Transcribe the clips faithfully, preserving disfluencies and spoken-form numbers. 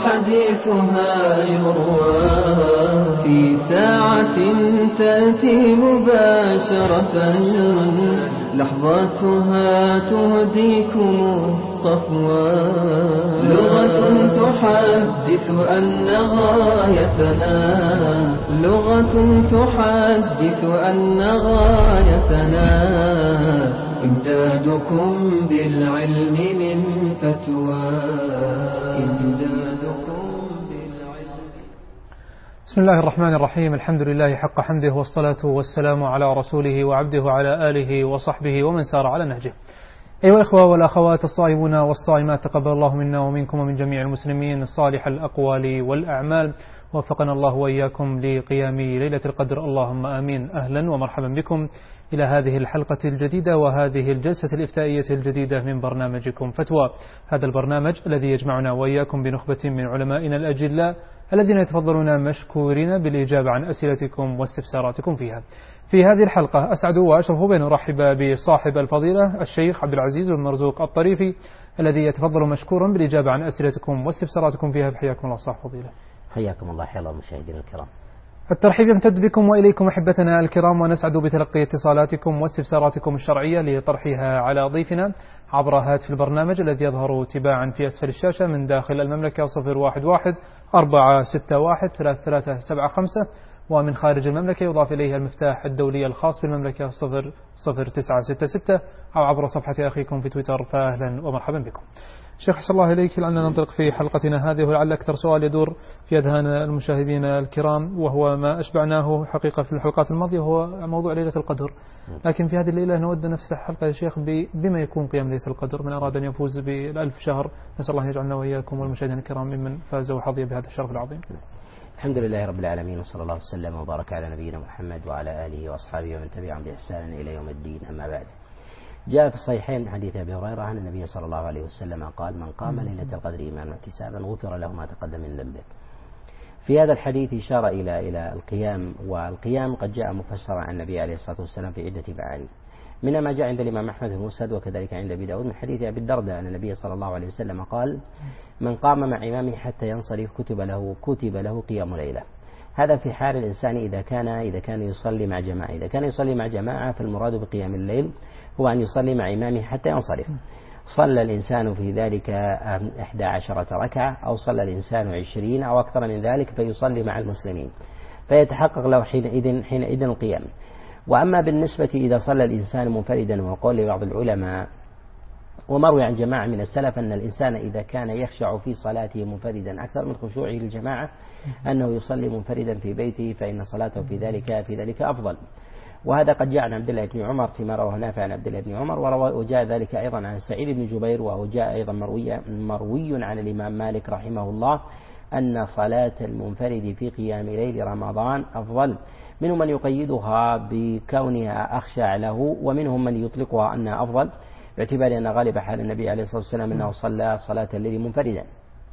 حديثها يروى في ساعة تأتي مباشرة لحظاتها تهديكم الصفوى لغة تحدث أن غايتنا لغة تحدث أن غايتنا إمدادكم بالعلم من فتوى إمدادكم بالعلم. بسم الله الرحمن الرحيم. الحمد لله حق حمده والصلاة والسلام على رسوله وعبده وعلى آله وصحبه ومن سار على نهجه. أيها الإخوة والأخوات الصائمون والصائمات، تقبل الله منا ومنكم ومن جميع المسلمين صالح الأقوال والأعمال. وفقنا الله وإياكم لقيام ليلة القدر، اللهم آمين. أهلا ومرحبا بكم إلى هذه الحلقة الجديدة وهذه الجلسة الإفتائية الجديدة من برنامجكم فتوى، هذا البرنامج الذي يجمعنا وإياكم بنخبة من علمائنا الأجلاء الذين يتفضلون مشكورين بالإجابة عن أسئلتكم واستفساراتكم فيها. في هذه الحلقة أسعد وأشرف بأن أرحب بصاحب الفضيلة الشيخ عبد العزيز بن مرزوق الطريفي الذي يتفضل مشكورا بالإجابة عن أسئلتكم واستفساراتكم فيها. بحياكم الله صاحب الفضيلة. حياكم الله. حيا الله مشاهدينا الكرام. الترحيب يمتد بكم وإليكم أحبتنا الكرام، ونسعد بتلقي اتصالاتكم واستفساراتكم الشرعية لطرحها على ضيفنا عبر هاتف البرنامج الذي يظهر تباعا في أسفل الشاشة من داخل المملكة صفر واحد واحد أربعة ستة واحد ثلاثة ثلاثة سبعة خمسة، ومن خارج المملكة يضاف إليه المفتاح الدولي الخاص بالمملكة صفر صفر تسعة ستة ستة، أو عبر صفحة أخيكم في تويتر. فأهلا ومرحبا بكم. شيخ حسن الله إليك، لأننا ننطلق في حلقتنا هذه ولعل أكثر سؤال يدور في أذهان المشاهدين الكرام، وهو ما أشبعناه حقيقة في الحلقات الماضية، هو موضوع ليلة القدر. لكن في هذه الليلة نود نفتح حلقة يا شيخ بما يكون قيام ليلة القدر. من أراد أن يفوز بالألف شهر، نسأل الله يجعلنا وإياكم والمشاهدين الكرام ممن فاز وحظي بهذا الشرف العظيم. الحمد لله رب العالمين، وصلى الله وسلم وبارك على نبينا محمد وعلى آله وأصحابه ومن تبعهم بإحسان إلى يوم الدين. أما بعد، جاء في الصحيحين حديث أبي هريرة عن النبي صلى الله عليه وسلم قال: من قام ليلة القدر إيمانا واحتسابا غفر له ما تقدم من ذنبه. في هذا الحديث إشارة إلى إلى القيام، والقيام قد جاء مفسرا عن النبي عليه الصلاة والسلام في عدة معاني، منها ما جاء عند الإمام أحمد في المسند وكذلك عند أبي داود من حديث أبي الدرداء أن النبي صلى الله عليه وسلم قال: من قام مع إمامه حتى ينصرف كتب له كتب له قيام ليلة. هذا في حال الإنسان إذا كان إذا كان يصلي مع جماعة. إذا كان يصلي مع جماعة فالمراد بقيام الليل هو أن يصلي مع إمامه حتى ينصرف. صلى الإنسان في ذلك إحدى عشرة ركعة، أو صلى الإنسان عشرين أو أكثر من ذلك، فيصلي مع المسلمين فيتحقق له حينئذ حينئذ القيام. وأما بالنسبة إذا صلى الإنسان منفردا، وقول لبعض العلماء ومروي عن جماعة من السلف أن الإنسان إذا كان يخشع في صلاته منفردا أكثر من خشوعه للجماعة أنه يصلي منفردا في بيته، فإن صلاته في ذلك في ذلك أفضل. وهذا قد جاء عن عبد الله بن عمر فيما رواه نافع عن عبد الله بن عمر، وجاء ذلك أيضا عن سعيد بن جبير، وجاء أيضا مروي مروي عن الإمام مالك رحمه الله أن صلاة المنفرد في قيام ليل رمضان أفضل. منهم من يقيدها بكونها أخشع له، ومنهم من يطلقها أنها أفضل باعتبار أن غالب حال النبي عليه الصلاة والسلام أنه صلى صلاة الليل منفردا.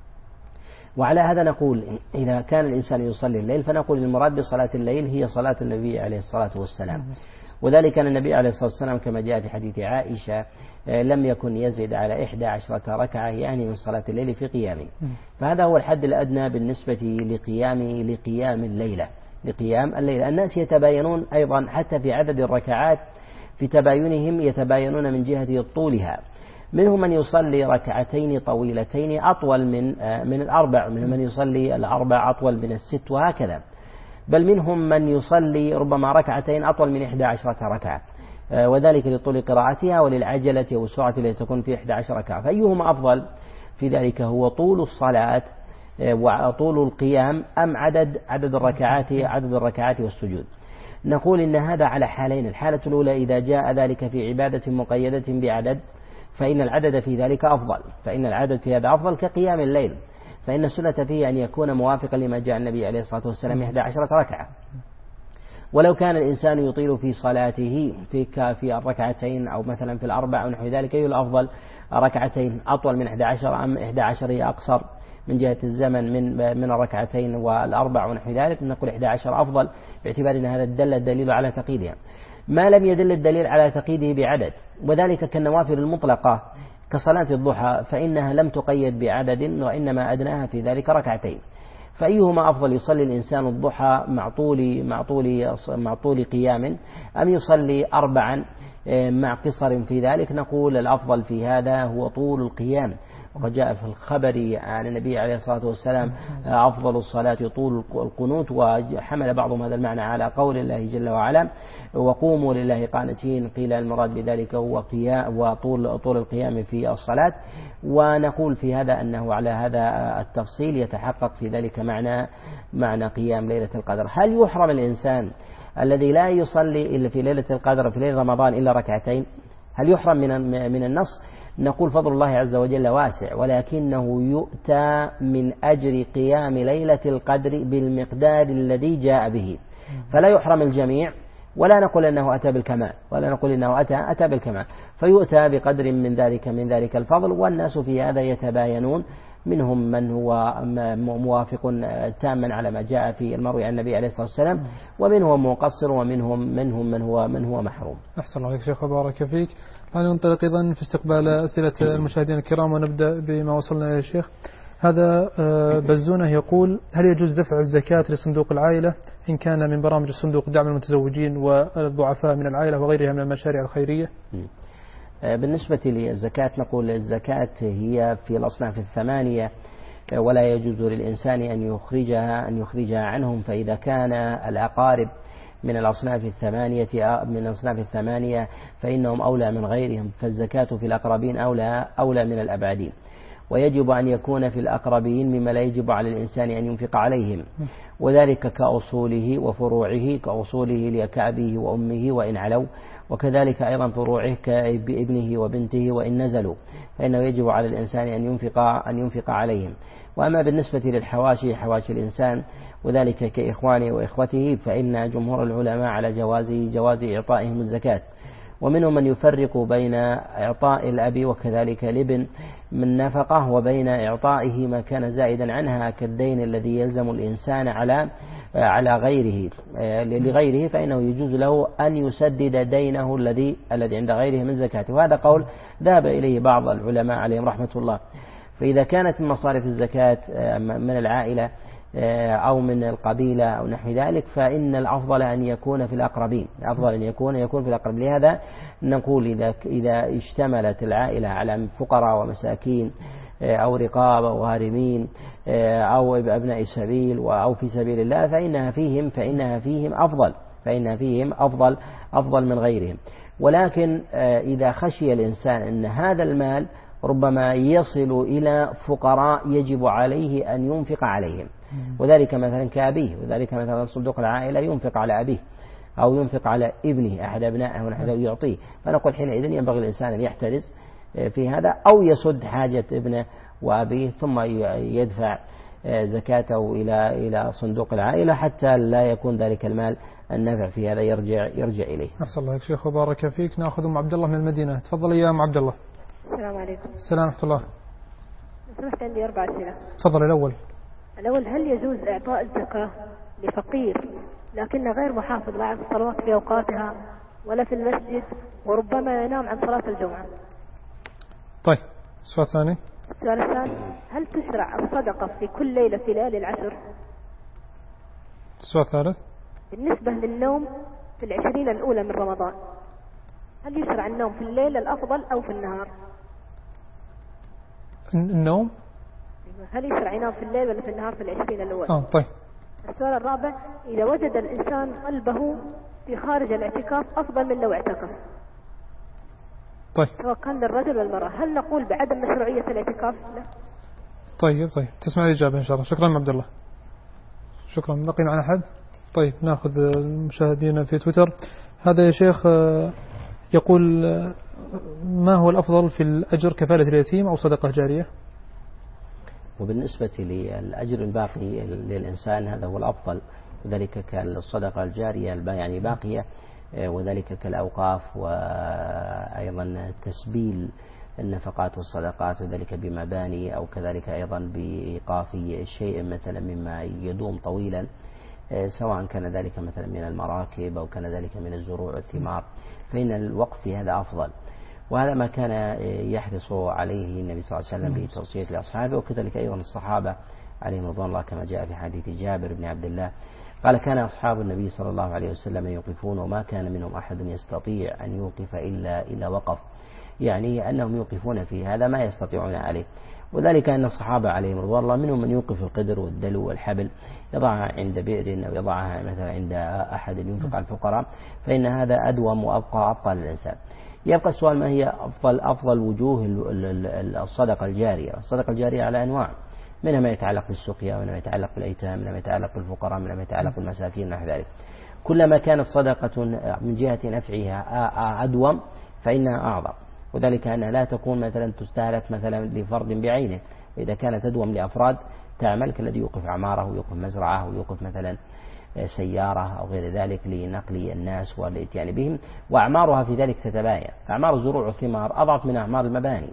وعلى هذا نقول إذا كان الإنسان يصلي الليل فنقول المراد بصلاة الليل هي صلاة النبي عليه الصلاة والسلام، وذلك أن النبي عليه الصلاة والسلام كما جاء في حديث عائشة لم يكن يزيد على إحدى عشرة ركعة، يعني من صلاة الليل في قيامه. فهذا هو الحد الأدنى بالنسبة لقيام لقيام الليلة لقيام الليلة. الناس يتباينون أيضا حتى في عدد الركعات، في تباينهم يتباينون من جهة طولها. منهم من يصلي ركعتين طويلتين أطول من من الأربع، منهم من يصلي الأربع أطول من الست، وهكذا. بل منهم من يصلي ربما ركعتين أطول من إحدى عشرة ركعة، وذلك لطول قراءتها وللعجلة والسرعة التي تكون في إحدى عشرة ركعة. فأيهما أفضل في ذلك؟ هو طول الصلاة وطول القيام أم عدد عدد الركعات عدد الركعات والسجود؟ نقول إن هذا على حالين. الحالة الأولى إذا جاء ذلك في عبادة مقيدة بعدد فإن العدد في ذلك أفضل، فإن العدد في هذا أفضل كقيام الليل، فإن السنة فيه أن يكون موافقا لما جاء النبي عليه الصلاة والسلام إحدى عشرة ركعة. ولو كان الإنسان يطيل في صلاته في في الركعتين أو مثلا في الأربع ونحو ذلك، أي الأفضل ركعتين أطول من إحدى عشر أم إحدى عشر هي أقصر من جهة الزمن من من الركعتين والأربع ونحو ذلك؟ نقول إحدى عشر أفضل باعتبار أن هذا الدل الدليل على تقييدها، ما لم يدل الدليل على تقييده بعدد. وذلك كالنوافل المطلقة كصلاة الضحى فإنها لم تقيد بعدد وإنما أدناها في ذلك ركعتين، فأيهما أفضل، يصلي الإنسان الضحى مع طول مع طول مع طول قيام أم يصلي أربعا مع قصر في ذلك؟ نقول الأفضل في هذا هو طول القيام، وقد جاء في الخبر عن النبي عليه الصلاة والسلام أفضل الصلاة طول القنوت، وحمل بعضهم هذا المعنى على قول الله جل وعلا وقوموا لله قانتين، قيل المراد بذلك هو قيام وطول طول القيام في الصلاة. ونقول في هذا أنه على هذا التفصيل يتحقق في ذلك معنى معنى قيام ليلة القدر. هل يحرم الإنسان الذي لا يصلي إلا في ليلة القدر في ليلة رمضان إلا ركعتين؟ هل يحرم من من النص؟ نقول فضل الله عز وجل واسع، ولكنه يؤتى من أجر قيام ليلة القدر بالمقدار الذي جاء به، فلا يحرم الجميع، ولا نقول أنه أتى بالكمال، ولا نقول أنه أتى أتى بالكمال، فيؤتى بقدر من ذلك من ذلك الفضل. والناس في هذا يتباينون، منهم من هو موافق تاما على ما جاء في المروي عن النبي عليه الصلاة والسلام، ومنهم مقصر، ومنهم منهم من هو من هو محروم. أحسن عليك شيخ وبارك فيك. الآن ننطلق إذن في استقبال أسئلة المشاهدين الكرام، ونبدأ بما وصلنا إليه الشيخ. هذا بزونة يقول: هل يجوز دفع الزكاة لصندوق العائلة إن كان من برامج الصندوق دعم المتزوجين والضعفاء من العائلة وغيرها من المشاريع الخيرية؟ بالنسبة للزكاة نقول الزكاة هي في الأصناف الثمانية، ولا يجوز للإنسان أن يخرجها أن يخرجها عنهم، فإذا كان الأقارب من الأصناف الثمانية من الأصناف الثمانية فإنهم أولى من غيرهم، فالزكاة في الأقربين أولى أولى من الأبعدين، ويجب أن يكون في الأقربين مما لا يجب على الإنسان أن ينفق عليهم، وذلك كأصوله وفروعه، كأصوله لكأبيه وأمه وإن علوا، وكذلك أيضا فروعه كابنه وبنته وإن نزلوا، فإنه يجب على الإنسان أن ينفق أن ينفق عليهم. وأما بالنسبة للحواشي، حواشي الإنسان وذلك كإخوانه وإخوته، فإن جمهور العلماء على جواز جواز إعطائهم الزكاة، ومنهم من يفرق بين إعطاء الأب وكذلك الابن من نفقة وبين إعطائه ما كان زائدا عنها كالدين الذي يلزم الإنسان على على غيره لغيره، فإنه يجوز له أن يسدد دينه الذي الذي عند غيره من زكاته، وهذا قول ذهب إليه بعض العلماء عليهم رحمة الله. فإذا كانت من مصارف الزكاة من العائلة أو من القبيلة أو نحو ذلك، فإن الأفضل أن يكون في الأقربين، الأفضل أن يكون يكون في الأقربين. لهذا نقول إذا إذا اشتملت العائلة على فقراء ومساكين أو رقاب أو غارمين أو أبناء سبيل أو في سبيل الله، فإنها فيهم فإنها فيهم أفضل فإنها فيهم أفضل أفضل من غيرهم. ولكن إذا خشي الإنسان أن هذا المال ربما يصل إلى فقراء يجب عليه أن ينفق عليهم، وذلك مثلا كأبيه، وذلك مثلا صندوق العائلة ينفق على أبيه أو ينفق على ابنه أحد أبنائه ونحن يعطيه، فنقول حينئذ ينبغي الإنسان أن يحترز في هذا، أو يسد حاجة ابنه وأبيه ثم يدفع زكاته إلى إلى صندوق العائلة حتى لا يكون ذلك المال النفع في هذا يرجع يرجع إليه. أحسن الله شيخ وبارك فيك. نأخذ أم عبد الله من المدينة. تفضل يا أم عبد الله. السلام عليكم. السلام ورحمة الله. سمحت عندي أربع أسئلة. تفضل. الأول الأول هل يجوز إعطاء الزكاة لفقير لكنه غير محافظ على الصلوات في أوقاتها ولا في المسجد وربما ينام عن صلاة الجمعة؟ طيب، السؤال الثاني. السؤال الثاني هل تشرع الصدقة في كل ليلة في ليالي العشر؟ السؤال الثالث بالنسبة للنوم في العشرين الأولى من رمضان، هل يشرع النوم في الليل الأفضل أو في النهار؟ النوم هل يشرع ينام في الليل ولا في النهار في العشرين الأول؟ آه طيب. السؤال الرابع إذا وجد الإنسان قلبه في خارج الاعتكاف أفضل من لو اعتكف، طيب سواء كان للرجل والمرأة، هل نقول بعدم مشروعية الاعتكاف؟ لا. طيب طيب تسمع الإجابة إن شاء الله. شكرا عبد الله. شكرا. بقي معنا أحد؟ طيب نأخذ المشاهدين في تويتر. هذا يا شيخ يقول: ما هو الأفضل في الأجر، كفالة اليتيم أو صدقة جارية؟ وبالنسبة للأجر الباقي للإنسان هذا هو الأفضل، وذلك كالصدقة الجارية يعني باقية، وذلك كالأوقاف وأيضا تسبيل النفقات والصدقات، وذلك بمباني أو كذلك أيضا بإيقاف شيء مثلا مما يدوم طويلا، سواء كان ذلك مثلا من المراكب أو كان ذلك من الزروع والثمار، فإن الوقف في هذا أفضل. وهذا ما كان يحرص عليه النبي صلى الله عليه وسلم بتوصية لأصحابه، وكذلك أيضا الصحابة عليهم رضوان الله كما جاء في حديث جابر بن عبد الله قال كان أصحاب النبي صلى الله عليه وسلم يوقفون وما كان منهم أحد يستطيع أن يوقف إلا إلا وقف، يعني أنهم يوقفون في هذا ما يستطيعون عليه. وذلك أن الصحابة عليهم رضوان الله منهم من يوقف القدر والدلو والحبل يضعها عند بئر أو يضعها مثلا عند أحد ينفق على الفقراء، فإن هذا أدوم وأبقى أبقى للإنسان. يبقى السؤال ما هي أفضل أفضل وجوه الصدقة الجارية؟ الصدقة الجارية على أنواع، منها ما يتعلق بالسقيا، ومنها ما يتعلق بالأيتام، منها ما يتعلق بالفقراء، منها ما يتعلق بالمساكين نحو ذلك. كلما كانت صدقة من جهة نفعها أدوم فإنها أعظم، وذلك أنها لا تكون مثلا تستهلك مثلا لفرد بعينه، إذا كانت تدوم لأفراد تعمل كالذي يوقف عماره ويوقف مزرعة ويوقف مثلا سيارة أو غير ذلك لنقل الناس والإتيان بهم، وأعمارها في ذلك تتباين. أعمار الزروع والثمار أضعف من أعمار المباني،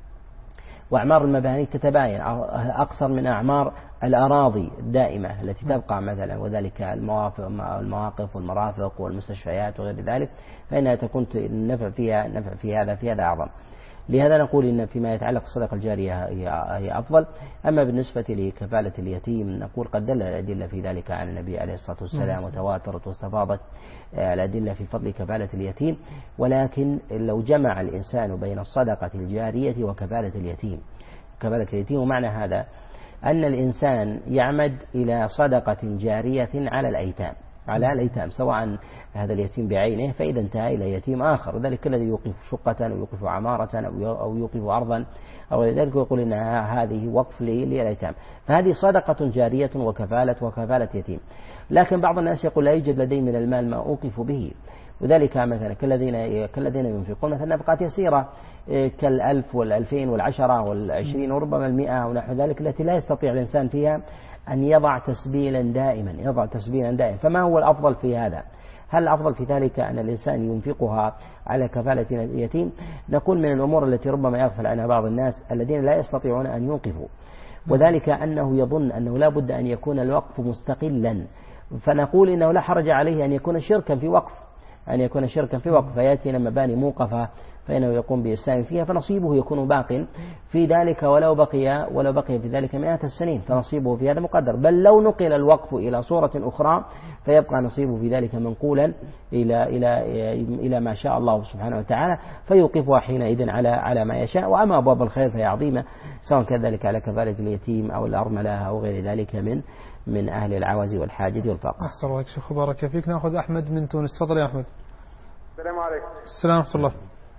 وأعمار المباني تتباين أقصر من أعمار الأراضي الدائمة التي تبقى مثلا، وذلك المواقف والمرافق والمستشفيات وغير ذلك، فإنها تكون النفع فيها نفع في هذا في هذا أعظم. لهذا نقول إن فيما يتعلق بالصدقة الجارية هي أفضل. أما بالنسبة لكفالة اليتيم نقول قد دل الأدلة في ذلك عن النبي عليه الصلاة والسلام وتواترت واستفاضت الأدلة في فضل كفالة اليتيم، ولكن لو جمع الإنسان بين الصدقة الجارية وكفالة اليتيم، كفالة اليتيم ومعنى هذا أن الإنسان يعمد إلى صدقة جارية على الأيتام على الأيتام سواء هذا اليتيم بعينه فإذا انتهى إلى يتيم آخر، وذلك الذي يوقف شقة أو يوقف عمارة أو يوقف أرضا أو ذلك يقول إن هذه وقف للأيتام، فهذه صدقة جارية وكفالة وكفالة يتيم. لكن بعض الناس يقول لا يوجد لدي من المال ما أوقف به، وذلك مثلا كالذين كالذين ينفقون مثلا نفقات يسيرة كالألف والألفين والعشرة والعشرين وربما المئة ونحو ذلك، التي لا يستطيع الإنسان فيها أن يضع تسبيلا دائما يضع تسبيلا دائما. فما هو الأفضل في هذا؟ هل الأفضل في ذلك أن الإنسان ينفقها على كفالة اليتيم؟ نقول من الأمور التي ربما يغفل عنها بعض الناس الذين لا يستطيعون أن يوقفوا، وذلك أنه يظن أنه لا بد أن يكون الوقف مستقلا، فنقول إنه لا حرج عليه أن يكون شركا في وقف أن يكون شركا في وقف فيأتي مباني موقفة فإنه يقوم بإسلام فيها، فنصيبه يكون باق في ذلك ولو بقي ولو بقي في ذلك مئات السنين، فنصيبه في هذا مقدر. بل لو نقل الوقف إلى صورة أخرى فيبقى نصيبه في ذلك منقولا إلى إلى إلى ما شاء الله سبحانه وتعالى، فيوقفها حينئذ على على ما يشاء. وأما أبواب الخير فهي عظيمة، سواء كذلك على كفالة اليتيم أو الأرملة أو غير ذلك من من أهل العوز والحاجة والفقر. أحسن الله شيخ بارك فيك. نأخذ أحمد من تونس. تفضل يا أحمد. السلام عليكم. السلام ورحمة الله.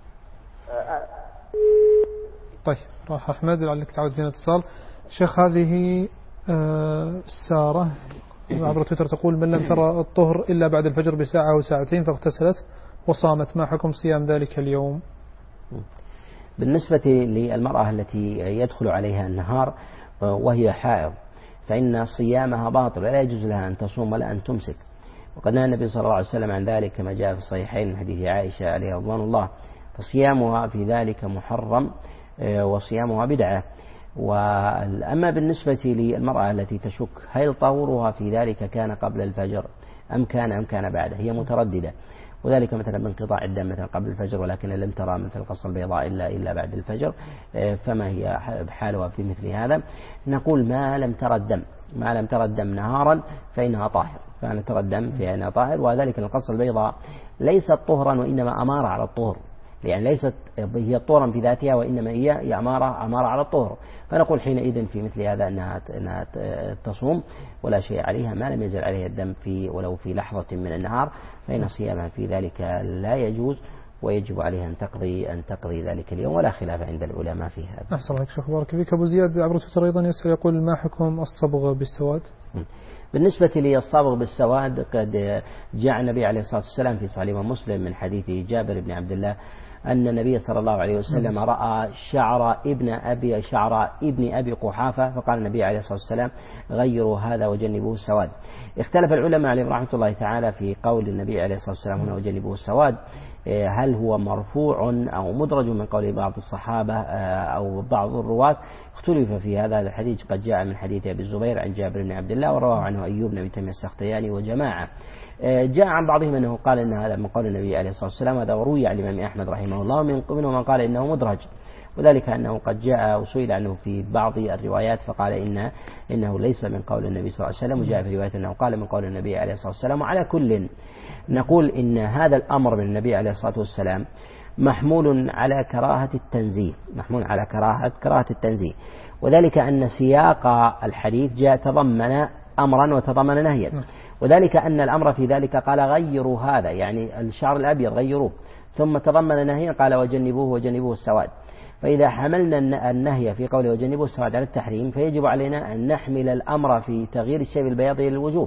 طيب راح أحمد لعلك تعود بنا اتصال. شيخ هذه آه سارة عبر تويتر تقول من لم ترى الطهر إلا بعد الفجر بساعة أو ساعتين فاغتسلت وصامت، ما حكم صيام ذلك اليوم؟ بالنسبة للمرأة التي يدخل عليها النهار وهي حائض فإن صيامها باطل ولا يجوز لها أن تصوم ولا أن تمسك، وقد نهى النبي صلى الله عليه وسلم عن ذلك كما جاء في الصحيحين من حديث عائشة عليه رضوان الله، فصيامها في ذلك محرم وصيامها بدعة. وأما بالنسبة للمرأة التي تشك هل طهورها في ذلك كان قبل الفجر أم كان أم كان بعده، هي مترددة، وذلك مثلا بانقطاع الدم مثلا قبل الفجر ولكن لم ترى مثل القصة البيضاء إلا إلا بعد الفجر، فما هي حالها في مثل هذا؟ نقول ما لم ترى الدم ما لم ترى الدم نهارا فإنها طاهر، فأنا ترى الدم فإنها طاهر، وذلك القصة البيضاء ليست طهرا وإنما أمارة على الطهر، يعني ليست هي طهرا في ذاتها وإنما هي أمارة أمارة على الطهر، فنقول حينئذ في مثل هذا أنها أنها تصوم ولا شيء عليها ما لم يزل عليها الدم في ولو في لحظة من النهار، فإن صيامها في ذلك لا يجوز ويجب عليها أن تقضي أن تقضي ذلك اليوم ولا خلاف عند العلماء في هذا. أحسن الله شيخ بارك فيك. أبو زياد عبر تويتر أيضا يسأل يقول ما حكم الصبغ بالسواد؟ بالنسبة للصبغ بالسواد قد جاء النبي عليه الصلاة والسلام في صحيح مسلم من حديث جابر بن عبد الله أن النبي صلى الله عليه وسلم رأى شعر ابن أبي شعر ابن أبي قحافة فقال النبي عليه الصلاة والسلام غيروا هذا وجنبوه السواد. اختلف العلماء عليهم رحمة الله تعالى في قول النبي عليه الصلاة والسلام هنا وجنبوه السواد، هل هو مرفوع أو مدرج من قول بعض الصحابة أو بعض الرواة، اختلف في هذا. هذا الحديث قد جاء من حديث أبي الزبير عن جابر بن عبد الله، ورواه عنه أيوب بن أبي تميم السختياني وجماعة. جاء عن بعضهم أنه قال إن هذا من قول النبي عليه الصلاة والسلام، هذا وروي عن الإمام أحمد رحمه الله، منهم من قال إنه مدرج، وذلك أنه قد جاء وسئل عنه في بعض الروايات فقال إن إنه ليس من قول النبي صلى الله عليه وسلم، وجاء في رواية أنه قال من قول النبي عليه الصلاة والسلام. وعلى كل نقول إن هذا الأمر من النبي عليه الصلاة والسلام محمول على كراهة التنزيه، محمول على كراهة كراهة التنزيه، وذلك أن سياق الحديث جاء تضمن أمرا وتضمن نهيا، وذلك أن الأمر في ذلك قال غيروا هذا، يعني الشعر الأبيض غيروه، ثم تضمن نهيا قال وجنبوه وجنبوه السواد. فإذا حملنا النهي في قوله وجنبوه السواد على التحريم، فيجب علينا أن نحمل الأمر في تغيير الشيء بالبياض إلى الوجوب،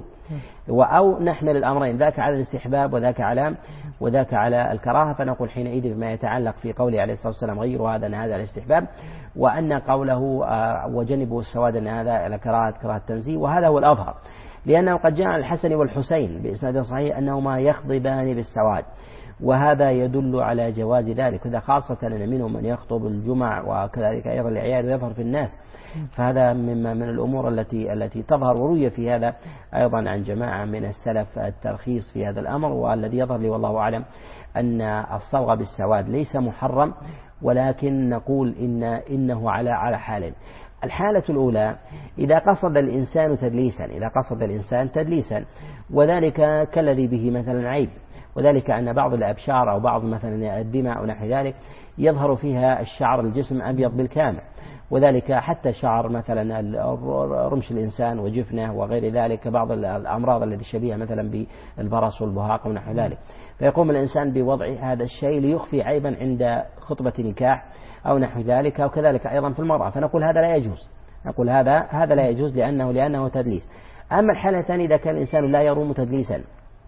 أو نحمل الأمرين، ذاك على الاستحباب وذاك على وذاك على الكراهة. فنقول حينئذ بما يتعلق في قوله عليه الصلاة والسلام غيروا هذا أن هذا الاستحباب، وأن قوله وجنبوه السواد أن هذا على كراهة كراهة التنزيه، وهذا هو الأظهر، لأنه قد جاء عن الحسن والحسين بإسناد صحيح أنهما يخضبان بالسواد، وهذا يدل على جواز ذلك، وذا خاصة أن منهم من يخطب الجمع وكذلك أيضا الأعياد ويظهر في الناس، فهذا مما من الأمور التي التي تظهر. وروي في هذا أيضا عن جماعة من السلف الترخيص في هذا الأمر، والذي يظهر لي والله أعلم أن الصبغ بالسواد ليس محرم، ولكن نقول إن إنه على على حال. الحالة الأولى إذا قصد الإنسان تدليسا، إذا قصد الإنسان تدليسا، وذلك كالذي به مثلا عيب، وذلك أن بعض الأبشار أو بعض مثلا الدماء ونحو ذلك يظهر فيها الشعر الجسم أبيض بالكامل، وذلك حتى شعر مثلا رمش الإنسان وجفنه وغير ذلك، بعض الأمراض التي شبيهة مثلا بالبرص والبهاق ونحو ذلك، فيقوم الإنسان بوضع هذا الشيء ليخفي عيبا عند خطبة نكاح أو نحو ذلك، وكذلك أيضا في المرأة، فنقول هذا لا يجوز، نقول هذا هذا لا يجوز لأنه لأنه تدليس. أما الحالة الثانية إذا كان الإنسان لا يروم تدليسا،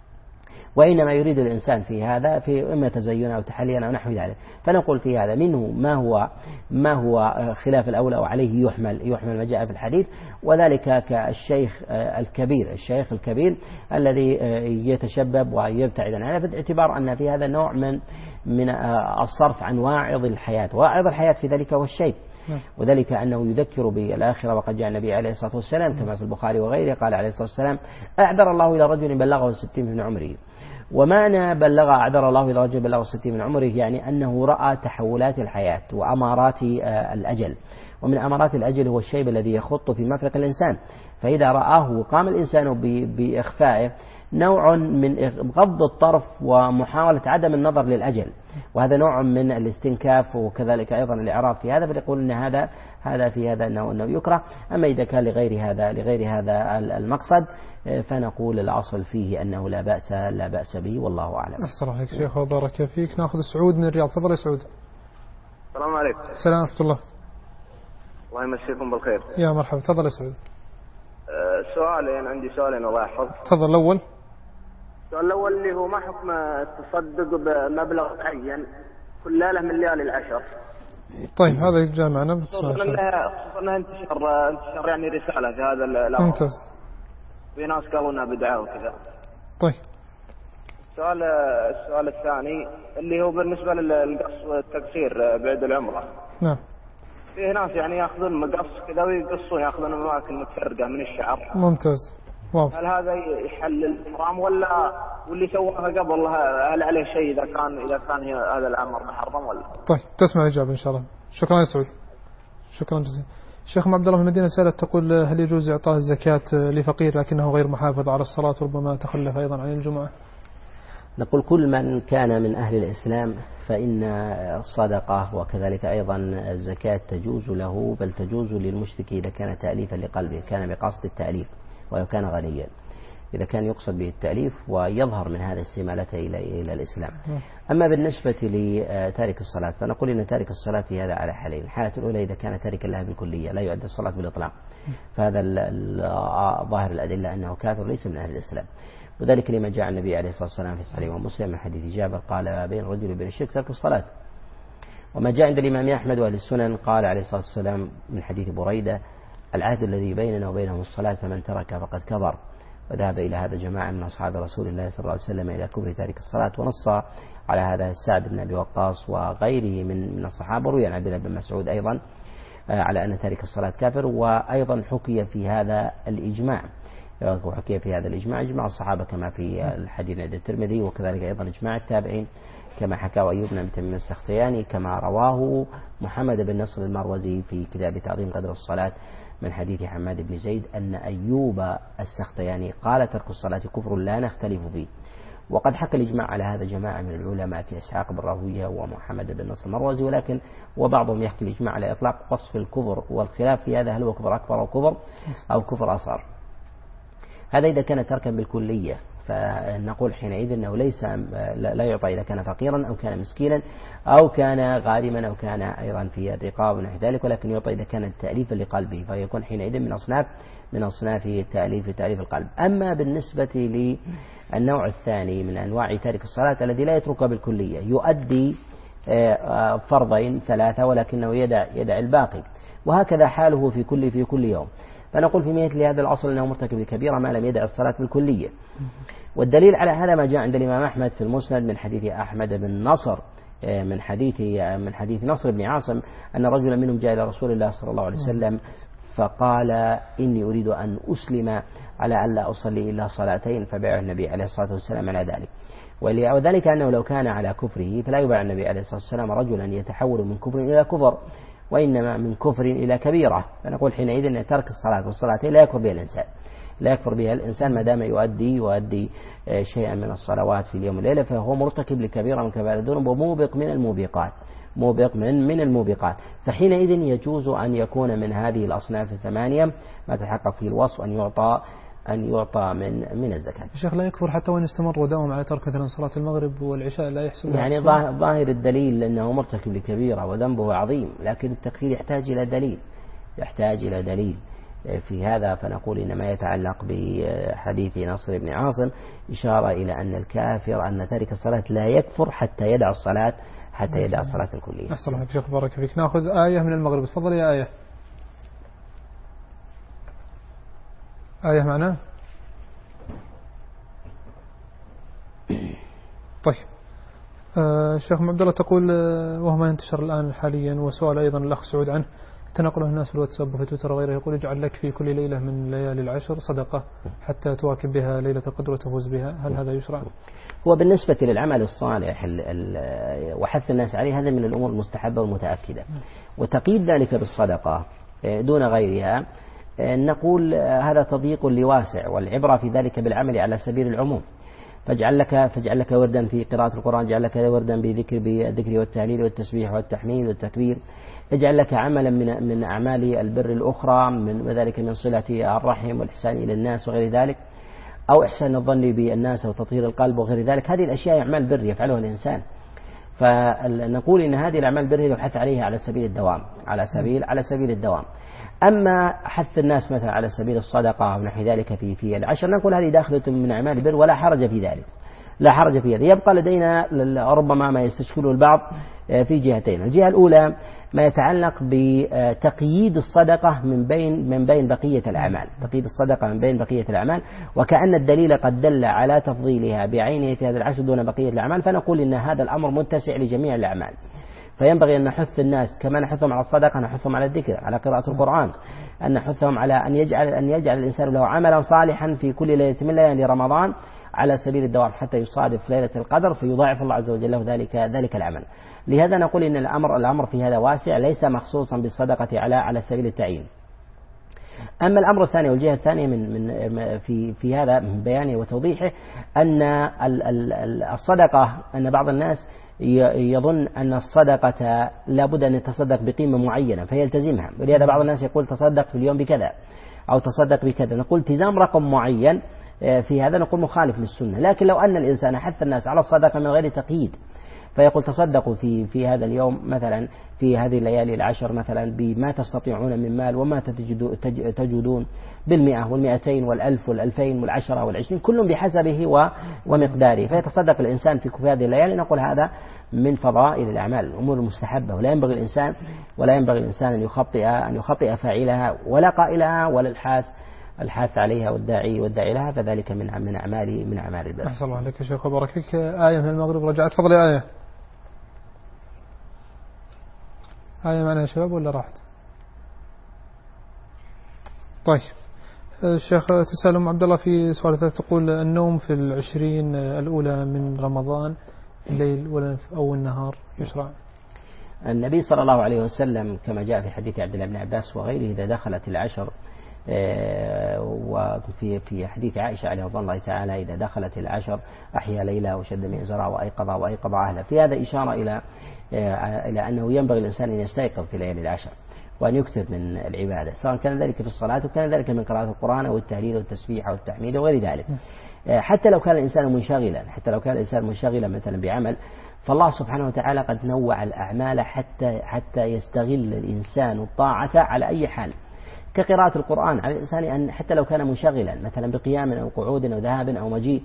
وإنما يريد الإنسان في هذا في إما تزينا أو تحليا أو نحو ذلك، فنقول في هذا منه ما هو ما هو خلاف الأولى وعليه يحمل يحمل ما جاء في الحديث، وذلك كالشيخ الكبير، الشيخ الكبير الذي يتشبب ويبتعد عن هذا، باعتبار أن في هذا نوع من من الصرف عن واعظ الحياة، واعظ الحياة في ذلك هو الشيب، وذلك أنه يذكر بالآخرة. وقد جاء النبي عليه الصلاة والسلام كما في البخاري وغيره قال عليه الصلاة والسلام أعذر الله إلى رجل بلغه الستين من عمره. ومعنى بلغ أعذر الله إلى رجل بلغه الستين من عمره يعني أنه رأى تحولات الحياة وأمارات الأجل، ومن أمارات الأجل هو الشيب الذي يخط في مفرق الإنسان، فإذا رآه وقام الإنسان بإخفائه نوع من غض الطرف ومحاولة عدم النظر للأجل، وهذا نوع من الاستنكاف، وكذلك أيضا الإعراض في هذا، فيقول أن هذا هذا في هذا أنه, أنه يكره. أما إذا كان لغير هذا لغير هذا المقصد فنقول الأصل فيه أنه لا بأس لا بأس به، والله أعلم. أحسن عليك شيخ وبارك فيك. نأخذ سعود من الرياض. تفضل يا سعود. السلام عليكم. السلام ورحمة الله. الله يمسيكم بالخير. يا مرحبا. تفضل يا سعود. أه سؤالين عندي، سؤالين الله يحفظك. تفضل. الأول السؤال الأول اللي هو ما حكم التصدق بمبلغ معين كل ليلة من ليالي العشر؟ طيب هذا جاء معنا خصوصا انها انتشر انتشر يعني رسالة في هذا الأمر. ممتاز. في ناس قالوا بدعاء وكذا. طيب. السؤال السؤال الثاني اللي هو بالنسبة للقص والتقصير بعد العمرة. نعم. في ناس يعني ياخذون مقص كذا ويقصون، ياخذون أماكن متفرقة من الشعر. ممتاز. واضح. هل هذا يحل الحرام ولا واللي سواه قبل هل عليه شيء إذا كان إذا كان هذا الأمر محرم ولا؟ طيب تسمع الإجابة إن شاء الله. شكرا يا سعود. شكرا جزيلا. شيخ عبد الله من المدينة سألت تقول هل يجوز إعطاء الزكاة لفقير لكنه غير محافظ على الصلاة وربما تخلف أيضا عن الجمعة؟ نقول كل من كان من أهل الإسلام فإن الصدقة وكذلك أيضا الزكاة تجوز له، بل تجوز للمشرك إذا كان تأليفا لقلبه، كان بقصد التأليف ولو كان غنيا، إذا كان يقصد به التأليف ويظهر من هذا استمالته إلى إلى الإسلام. أما بالنسبة لتارك الصلاة فنقول إن تارك الصلاة هذا على حالين. الحالة الأولى إذا كان تاركا لها بالكلية لا يؤدي الصلاة بالإطلاق، فهذا ظاهر الأدلة أنه كافر ليس من أهل الإسلام، وذلك لما جاء النبي عليه الصلاة والسلام في صحيح ومسلم من حديث جابر قال بين الرجل وبين الشرك ترك الصلاة. وما جاء عند الإمام أحمد وأهل السنن قال عليه الصلاة والسلام من حديث بريدة العهد الذي بيننا وبينهم الصلاة فمن ترك فقد كفر. وذهب إلى هذا جماعة من أصحاب رسول الله صلى الله عليه وسلم إلى كفر تارك الصلاة، ونص على هذا سعد بن أبي وقاص وغيره من من الصحابة، روي عن عبد الله بن مسعود أيضا على أن تارك الصلاة كافر. وأيضا حكي في هذا الإجماع، وحكي في هذا الإجماع إجماع الصحابة كما في الحديث عند الترمذي، وكذلك أيضا إجماع التابعين كما حكى أيوب بن أبي تميم السختياني، كما رواه محمد بن نصر المروزي في كتاب تعظيم قدر الصلاة من حديث حماد بن زيد أن أيوب السختياني قال ترك الصلاة كفر لا نختلف فيه. وقد حكى الإجماع على هذا جماعة من العلماء كإسحاق بن راهويه ومحمد بن نصر المروزي، ولكن وبعضهم يحكي الإجماع على إطلاق وصف الكفر، والخلاف في هذا هل هو كفر أكبر أو كفر أو كفر أصغر. هذا إذا كان تركا بالكلية، فنقول حينئذ أنه ليس لا يعطى إذا كان فقيرا أو كان مسكينا أو كان غارما أو كان أيضا في الرقاب ونحو ذلك، ولكن يعطى إذا كان تأليفا لقلبه، فيكون حينئذ من أصناف من أصناف التأليف تأليف القلب. أما بالنسبة للنوع الثاني من أنواع تارك الصلاة الذي لا يتركها بالكلية، يؤدي فرضين ثلاثة ولكنه يدع يدع الباقي، وهكذا حاله في كل في كل يوم، فنقول في مثل هذا الأصل أنه مرتكب الكبيرة ما لم يدع الصلاة بالكلية. والدليل على هذا ما جاء عند الإمام أحمد في المسند من حديث أحمد بن نصر من حديث من حديث نصر بن عاصم أن رجلا منهم جاء إلى رسول الله صلى الله عليه وسلم فقال إني أريد أن أسلم على أن لا أصلي إلا صلاتين، فبايع النبي عليه الصلاة والسلام على ذلك. وذلك أنه لو كان على كفره فلا يبايع النبي عليه الصلاة والسلام رجلا يتحول من كفر إلى كفر، وإنما من كفر إلى كبيرة. فنقول حينئذ أن ترك الصلاة والصلاتين لا يكفر بها الإنسان لا يكفر بها الإنسان ما دام يؤدي يؤدي شيئا من الصلوات في اليوم والليلة، فهو مرتكب لكبيرة من كبائر الذنوب وموبق من الموبقات موبق من من الموبقات. فحينئذ يجوز أن يكون من هذه الأصناف الثمانية ما تحقق فيه الوصف أن يعطى أن يعطى من من الزكاة. الشيخ لا يكفر حتى وإن استمر وداوم على ترك مثلا صلاة المغرب والعشاء لا يحصل يعني ظاهر الدليل أنه مرتكب لكبيرة وذنبه عظيم، لكن التكفير يحتاج إلى دليل يحتاج إلى دليل في هذا. فنقول إن ما يتعلق بحديث نصر بن عاصم إشارة إلى أن الكافر أن تارك الصلاة لا يكفر حتى يدع الصلاة حتى يدع الصلاة الكلية. أحسن الله شيخ بارك فيك. نأخذ آية من المغرب. تفضل يا آية. آية معنا. طيب آه الشيخ عبد الله تقول آه وهو ما ينتشر الآن حاليا، وسؤال أيضا الأخ سعود عنه تنقله الناس في الواتساب وفي تويتر وغيره، يقول اجعل لك في كل ليلة من ليالي العشر صدقة حتى تواكب بها ليلة القدر وتفوز بها، هل هذا يشرع؟ هو بالنسبة للعمل الصالح وحث الناس عليه هذا من الأمور المستحبة والمتأكدة، وتقييد ذلك بالصدقة دون غيرها نقول هذا تضييق لواسع، والعبرة في ذلك بالعمل على سبيل العموم. فاجعل لك فاجعل لك وردا في قراءة القرآن، اجعل لك وردا بذكر بالذكر والتهليل والتسبيح والتحميد والتكبير، اجعل لك عملا من من أعمال البر الأخرى من وذلك من صلة الرحم والإحسان إلى الناس وغير ذلك، أو إحسان الظن بالناس وتطهير القلب وغير ذلك. هذه الأشياء أعمال بر يفعلها الإنسان، فنقول إن هذه الأعمال البر يحث عليها على سبيل الدوام على سبيل على سبيل الدوام. أما حث الناس مثلا على سبيل الصدقة أو نحو ذلك في في العشر نقول هذه داخلة من أعمال البر ولا حرج في ذلك لا حرج في هذا. يبقى لدينا ربما ما يستشكله البعض في جهتين. الجهة الأولى ما يتعلق بتقييد الصدقة من بين من بين بقية الأعمال، تقييد الصدقة من بين بقية الأعمال، وكأن الدليل قد دل على تفضيلها بعينه في هذا العشر دون بقية الأعمال، فنقول إن هذا الأمر متسع لجميع الأعمال. فينبغي أن نحث الناس كما نحثهم على الصدقة نحثهم على الذكر، على قراءة القرآن، أن نحثهم على أن يجعل أن يجعل الإنسان له عملا صالحا في كل ليلة من ليالي رمضان على سبيل الدوام حتى يصادف ليلة القدر فيضاعف الله عز وجل له ذلك ذلك العمل. لهذا نقول إن الأمر الأمر في هذا واسع ليس مخصوصا بالصدقة على على سبيل التعيين. أما الأمر الثاني والجهة الثانية من من في في هذا من بيانه وتوضيحه أن الصدقة أن بعض الناس يظن أن الصدقة لابد أن يتصدق بقيمة معينة فيلتزمها، ولهذا بعض الناس يقول تصدق في اليوم بكذا أو تصدق بكذا. نقول التزام رقم معين في هذا نقول مخالف للسنة. لكن لو أن الإنسان حث الناس على الصدقة من غير تقييد فيقول تصدقوا في في هذا اليوم مثلا في هذه الليالي العشر مثلا بما تستطيعون من مال وما تجدون بالمئة والمئتين والألف والألفين والعشرة والعشرين كل بحسبه ومقداره، فيتصدق الإنسان في هذه الليالي. نقول هذا من فضائل الأعمال الأمور المستحبة، ولا ينبغي الإنسان ولا ينبغي الإنسان أن يخطئ أن يخطئ فاعلها ولا قائلها ولا الحاث الحث عليها والداعي والداعي لها فذلك من من أعمال من أعمال البر. أحسن الله عليك يا شيخ وبارك فيك. آية من المغرب رجعت. تفضل يا آية. آية معنا يا شباب ولا راحت؟ طيب الشيخ تسأل أم عبد الله في سؤال ثالث تقول النوم في العشرين الأولى من رمضان في الليل ولا أو النهار يشرع؟ النبي صلى الله عليه وسلم كما جاء في حديث عبد الله بن عباس وغيره إذا دخلت العشر وفي في حديث عائشة عليه رضي الله تعالى إذا دخلت العشر أحيا ليلة وشد مئزرها وأيقظ وأيقظ أهله. في هذا إشارة إلى إلى أنه ينبغي الإنسان أن يستيقظ في ليالي العشر وأن يكثر من العبادة سواء كان ذلك في الصلاة وكان ذلك من قراءة القرآن أو التهليل والتسبيح أو التحميد وغير ذلك. حتى لو كان الإنسان منشغلا حتى لو كان الإنسان منشغلا مثلا بعمل فالله سبحانه وتعالى قد نوع الأعمال حتى حتى يستغل الإنسان الطاعة على أي حال كقراءة القرآن على الإنسان أن حتى لو كان منشغلا مثلا بقيام أو قعود أو ذهاب أو مجيء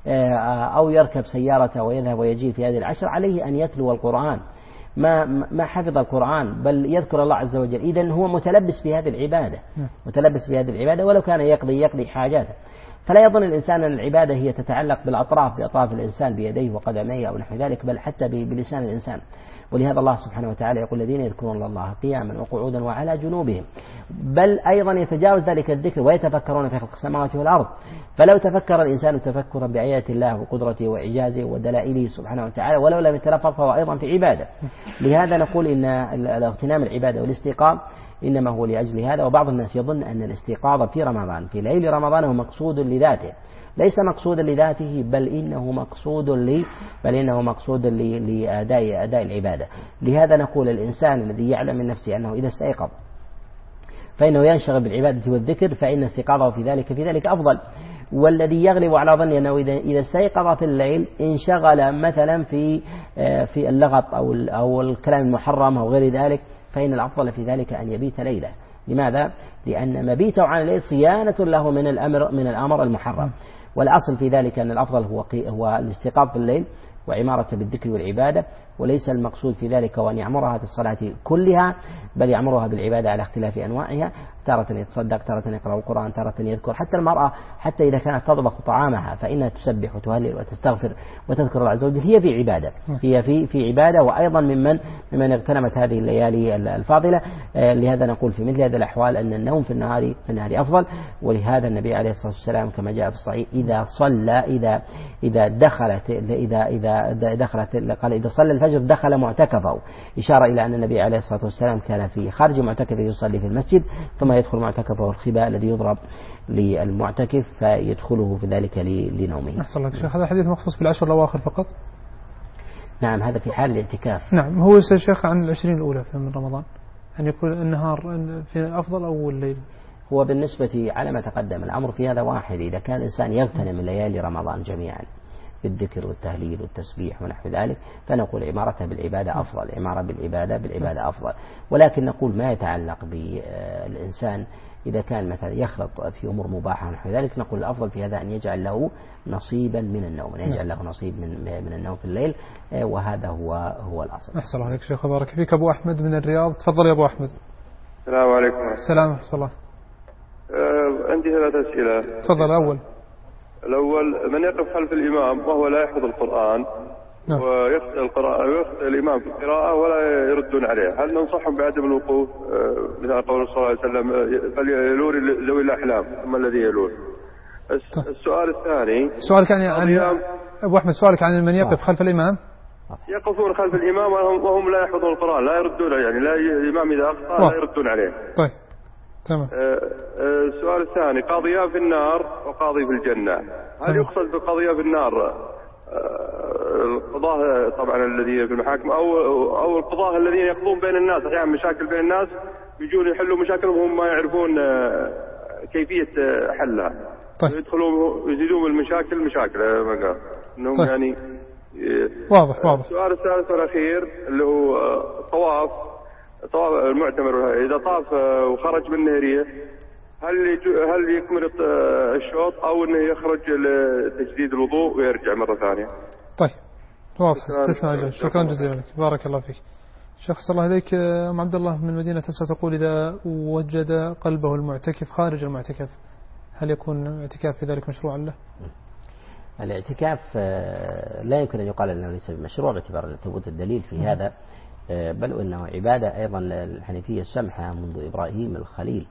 أو يركب سيارة ويذهب ويجي في هذه العشر عليه أن يتلو القرآن ما ما حفظ القرآن بل يذكر الله عز وجل. إذن هو متلبس بهذه العبادة متلبس بهذه العبادة ولو كان يقضي يقضي حاجاته. فلا يظن الإنسان أن العبادة هي تتعلق بالأطراف بأطراف الإنسان بيديه وقدميه أو نحو ذلك بل حتى بلسان الإنسان. ولهذا الله سبحانه وتعالى يقول الذين يذكرون الله قياما وقعودا وعلى جنوبهم بل أيضا يتجاوز ذلك الذكر ويتفكرون في خلق السماوات والأرض. فلو تفكر الإنسان تفكرا بآيات الله وقدرته وإعجازه ودلائله سبحانه وتعالى ولو لم يتلفظ فهو أيضا في عبادة. لهذا نقول إن اغتنام العبادة والاستيقاظ إنما هو لأجل هذا. وبعض الناس يظن أن الاستيقاظ في رمضان في ليل رمضان هو مقصود لذاته. ليس مقصودا لذاته بل إنه مقصود لي بل إنه مقصود لأداء أداء العبادة. لهذا نقول الإنسان الذي يعلم من نفسه أنه إذا استيقظ فإنه ينشغل بالعبادة والذكر فإن استيقاظه في ذلك في ذلك أفضل. والذي يغلب على ظني أنه إذا استيقظ في الليل انشغل مثلا في في اللغط أو أو الكلام المحرم أو غير ذلك فإن الأفضل في ذلك أن يبيت ليلة. لماذا؟ لأن مبيته عن الليل صيانة له من الأمر من الأمر المحرم. والأصل في ذلك أن الأفضل هو هو الاستيقاظ في الليل وعمارة بالذكر والعبادة وليس المقصود في ذلك وأن يعمرها في الصلاة كلها بل يعمرها بالعبادة على اختلاف أنواعها تارة يتصدق تارة يقرأ القرآن تارة يذكر. حتى المرأة حتى إذا كانت تطبخ طعامها فإنها تسبح وتهلل وتستغفر وتذكر الله عز وجل هي في عبادة هي في في عبادة وأيضا ممن ممن اغتنمت هذه الليالي الفاضلة. لهذا نقول في مثل هذه الأحوال أن النوم في النهار في النهار أفضل. ولهذا النبي عليه الصلاة والسلام كما جاء في الصحيح إذا صلى إذا إذا دخلت إذا إذا دخلت قال إذا صلى الفجر دخل معتكفه إشارة إلى أن النبي عليه الصلاة والسلام كان في خارج معتكفه يصلي في المسجد ثم يدخل معتكفه الخباء الذي يضرب للمعتكف فيدخله في ذلك لنومه. أحسن الله شيخ. هذا حديث مخصوص بالعشر الأواخر فقط؟ نعم هذا في حال الاعتكاف. نعم. هو شيخ عن العشرين الأولى من رمضان أن يكون النهار في أفضل أو الليل؟ هو بالنسبة على ما تقدم الأمر في هذا واحد. إذا كان الإنسان يغتنم ليالي رمضان جميعا بالذكر والتهليل والتسبيح ونحو ذلك فنقول عمارته بالعبادة أفضل عمارة بالعبادة بالعبادة أفضل. ولكن نقول ما يتعلق بالإنسان إذا كان مثلا يخلط في أمور مباحة ونحو ذلك نقول الأفضل في هذا أن يجعل له نصيبا من النوم أن يجعل له نصيب من من النوم في الليل وهذا هو هو الأصل. أحسن الله عليك شيخ بارك فيك. أبو أحمد من الرياض. تفضل يا أبو أحمد. السلام عليكم. السلام ورحمة الله. أه عندي ثلاث أسئلة. تفضل. أول الأول من يقف خلف الإمام وهو لا يحفظ القرآن نعم. ويخطئ القراءة ويخطئ الإمام في القراءة ولا يردون عليه هل ننصحهم بعدم الوقوف مثل قول صلى الله عليه وسلم فليلون ذوي الأحلام ثم الذي يلون. السؤال الثاني سؤالك عن, عن أبو أحمد سؤالك عن من يقف خلف الإمام يقفون خلف الإمام وهم لا يحفظون القرآن لا يردون يعني لا الإمام إذا أخطأ لا يردون عليه. طيب تمام. السؤال الثاني قاضيان في النار وقاضي في الجنة هل يقصد بقاضيان في النار القضاة طبعا الذين في المحاكم أو أو القضاة الذين يقضون بين الناس أحيانا مشاكل بين الناس يجون يحلوا مشاكلهم وهم ما يعرفون كيفية حلها. طيب. يدخلون يزيدون المشاكل مشاكل إنهم طيب. يعني واضح واضح. السؤال الثالث والأخير اللي هو طواف طواف المعتمر إذا طاف وخرج منه ريح هل هل يكمل الشوط أو إنه يخرج لتجديد الوضوء ويرجع مرة ثانية؟ طيب واضح. تسمع جل. شكرا جزيلا لك بارك الله فيك. شيخ صلى الله عليك. أم عبد الله من مدينة تسعة تقول إذا وجد قلبه المعتكف خارج المعتكف هل يكون الاعتكاف في ذلك مشروعا له؟ الاعتكاف لا يمكن أن يقال أنه ليس بمشروع باعتبار ثبوت الدليل في هذا، بل إنه عبادة أيضا الحنيفية السمحة منذ إبراهيم الخليل،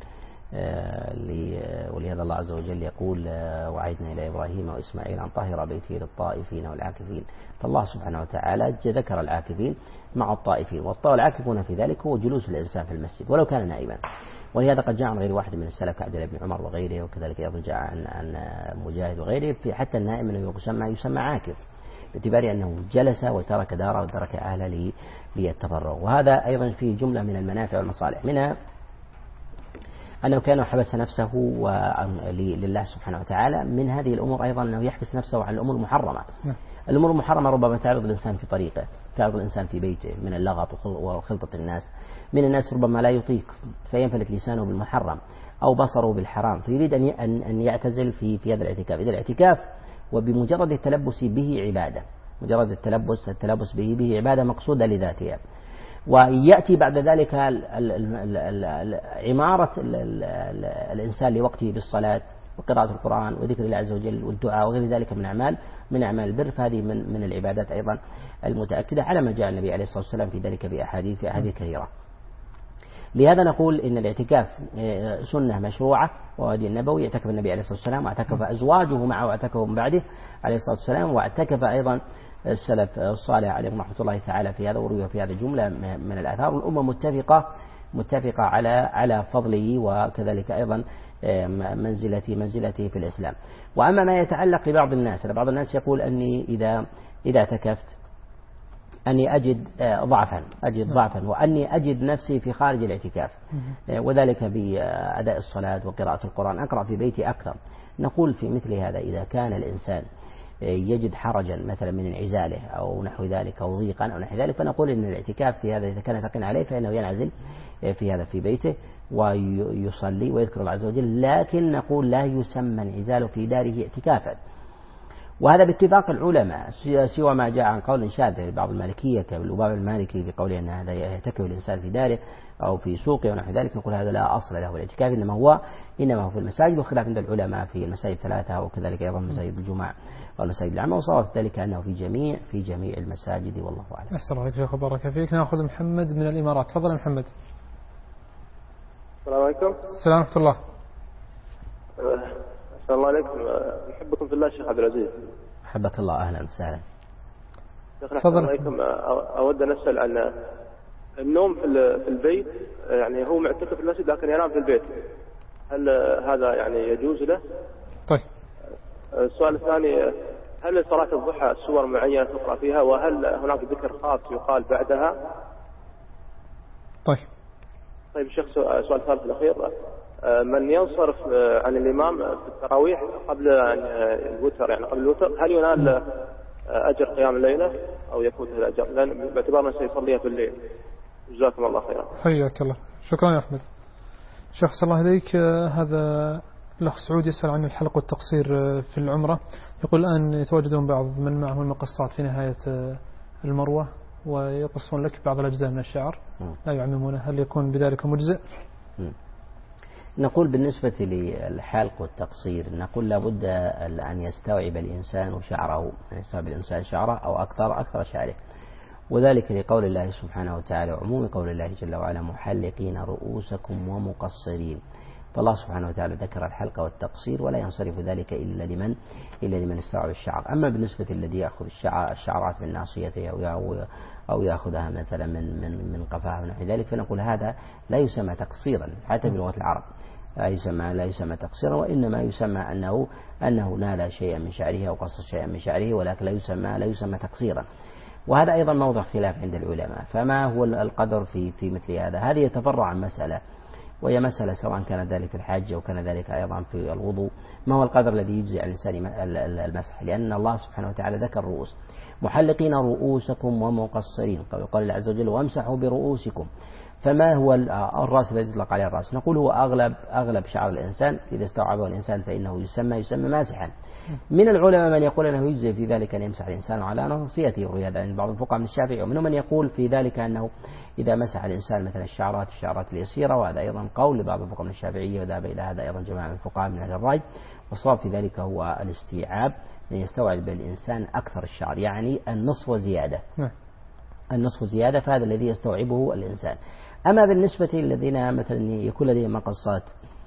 ولهذا الله عز وجل يقول وعهدنا إلى إبراهيم وإسماعيل أن طهر بيتي للطائفين والعاكفين. فالله سبحانه وتعالى ذكر العاكفين مع الطائفين، والعاكفون في ذلك هو جلوس الإنسان في المسجد ولو كان نائما. ولهذا قد جاء عن غير واحد من السلف كعبد الله بن عمر وغيره، وكذلك أيضا جاء عن عن مجاهد وغيره في حتى النائم انه يسمى يسمى عاكف باعتبار أنه جلس وترك داره وترك أهله ليتفرغ. وهذا أيضا فيه جملة من المنافع والمصالح، منها أنه كان حبس نفسه لله سبحانه وتعالى. من هذه الأمور أيضا أنه يحبس نفسه عن الأمور المحرمة. الأمور المحرمة ربما تعرض الإنسان في طريقه، تعرض الإنسان في بيته من اللغط وخلطة الناس. من الناس ربما لا يطيق فينفلت لسانه بالمحرم أو بصره بالحرام، فيريد أن يعتزل في في هذا الاعتكاف. إذا الاعتكاف وبمجرد التلبس به عبادة، مجرد التلبس التلبس به به عبادة مقصودة لذاتها. ويأتي بعد ذلك عمارة الإنسان لوقته بالصلاة وقراءة القرآن وذكر الله عز وجل والدعاء وغير ذلك من أعمال من أعمال البر، فهذه من من العبادات أيضا المتأكدة على ما جاء النبي عليه الصلاة والسلام في ذلك بأحاديث في أحاديث كثيرة. لهذا نقول إن الاعتكاف سنة مشروعة، وهدي النبوي اعتكف النبي عليه الصلاة والسلام واعتكف أزواجه معه واعتكفوا من بعده عليه الصلاة والسلام، واعتكف أيضا السلف الصالح عليهم رحمة الله تعالى في هذا، وروي في هذا جملة من الآثار. والأمة متفقة متفقة على على فضله وكذلك أيضا منزلته منزلته في الإسلام. وأما ما يتعلق لبعض الناس، بعض الناس يقول أني إذا إذا اعتكفت أني أجد ضعفا أجد ضعفا وأني أجد نفسي في خارج الاعتكاف، وذلك بأداء الصلاة وقراءة القرآن، أقرأ في بيتي أكثر. نقول في مثل هذا إذا كان الإنسان يجد حرجا مثلا من انعزاله أو نحو ذلك أو ضيقا أو نحو ذلك، فنقول إن الاعتكاف في هذا إذا كان ثقيلا عليه فإنه ينعزل في هذا في بيته ويصلي ويذكر الله عز وجل، لكن نقول لا يسمى انعزاله في داره اعتكافا. وهذا باتفاق العلماء، سوى ما جاء عن قول شاذ بعض المالكية كاللباب المالكي بقوله أن هذا يعتكف الإنسان في داره أو في سوقه ونحو ذلك، نقول هذا لا أصل له الاعتكاف، إنما هو إنما هو في المساجد، وخلاف عند العلماء في المساجد الثلاثة وكذلك أيضا مساجد الجمعة والمساجد العامة، وصار ذلك أنه في جميع في جميع المساجد والله أعلم. أحسن الله شيخ بارك فيك. نأخذ محمد من الإمارات. تفضل محمد. السلام عليكم. السلام ورحمة الله. السلام عليكم، نحبكم في الله شيخ عبد العزيز. حبك الله، أهلا وسهلا. تفضل. عليكم، أود أن أسأل عن النوم في البيت، يعني هو معتكف في المسجد لكن ينام في البيت، هل هذا يعني يجوز له؟ طيب. السؤال الثاني، هل صلاة الضحى سور معينة تقرأ فيها، وهل هناك ذكر خاص يقال بعدها؟ طيب. طيب الشيخ، سؤال ثالث الأخير، من ينصرف عن الإمام في التراويح قبل الوتر، يعني قبل الوتر، هل ينال أجر قيام الليلة أو يفوت الأجر؟ لأن باعتبار أنه سيصليها في الليل. جزاكم الله خيرا. حياك الله، شكرا يا أحمد. شيخ صلى الله عليك، هذا الأخ سعود يسأل عن الحلق والتقصير في العمرة، يقول الآن يتواجدون بعض من معه المقصات في نهاية المروة ويقصون لك بعض الأجزاء من الشعر لا يعممونه، هل يكون بذلك مجزئ؟ نقول بالنسبة للحلق والتقصير، نقول لابد أن يستوعب الإنسان شعره، أن يستوعب الإنسان شعره أو أكثر أكثر شعره، وذلك لقول الله سبحانه وتعالى وعموم قول الله جل وعلا محلقين رؤوسكم ومقصرين. فالله سبحانه وتعالى ذكر الحلق والتقصير، ولا ينصرف ذلك إلا لمن إلا لمن استوعب الشعر. أما بالنسبة الذي يأخذ الشعر الشعرات من ناصيته أو أو يأخذها مثلا من من من قفاه ونحو ذلك، فنقول هذا لا يسمى تقصيرا حتى بلغة العرب، لا يسمى لا يسمى تقصيرا، وإنما يسمى أنه أنه نال شيئا من شعره أو قص شيئا من شعره، ولكن لا يسمى لا يسمى تقصيرا. وهذا أيضا موضع خلاف عند العلماء، فما هو القدر في في مثل هذا؟ هذه يتفرع عن مسألة، وهي مسألة سواء كان ذلك الحج أو كان ذلك أيضا في الوضوء، ما هو القدر الذي يجزي عن الإنسان المسح؟ لأن الله سبحانه وتعالى ذكر الرؤوس، محلقين رؤوسكم ومقصرين، قال الله عز وجل وامسحوا برؤوسكم. فما هو الرأس الذي يطلق عليه الرأس؟ نقول هو أغلب أغلب شعر الإنسان، إذا استوعبه الإنسان فإنه يسمى يسمى ماسحا. من العلماء من يقول أنه يجزي في ذلك أن يمسح الإنسان على ناصيته، يروي هذا عند بعض الفقهاء من الشافعي، ومنهم من يقول في ذلك أنه إذا مسح الإنسان مثلا الشعرات الشعرات اليسيرة، وهذا أيضا قول لبعض الفقهاء من الشافعية، وذهب إلى هذا أيضا جماعة من الفقهاء من أهل الرأي. والصواب في ذلك هو الاستيعاب، أن يستوعب الإنسان أكثر الشعر، يعني النصف وزيادة، النصف زيادة، فهذا الذي يستوعبه الإنسان. أما بالنسبة للذين مثلا يكون لديهم مقصات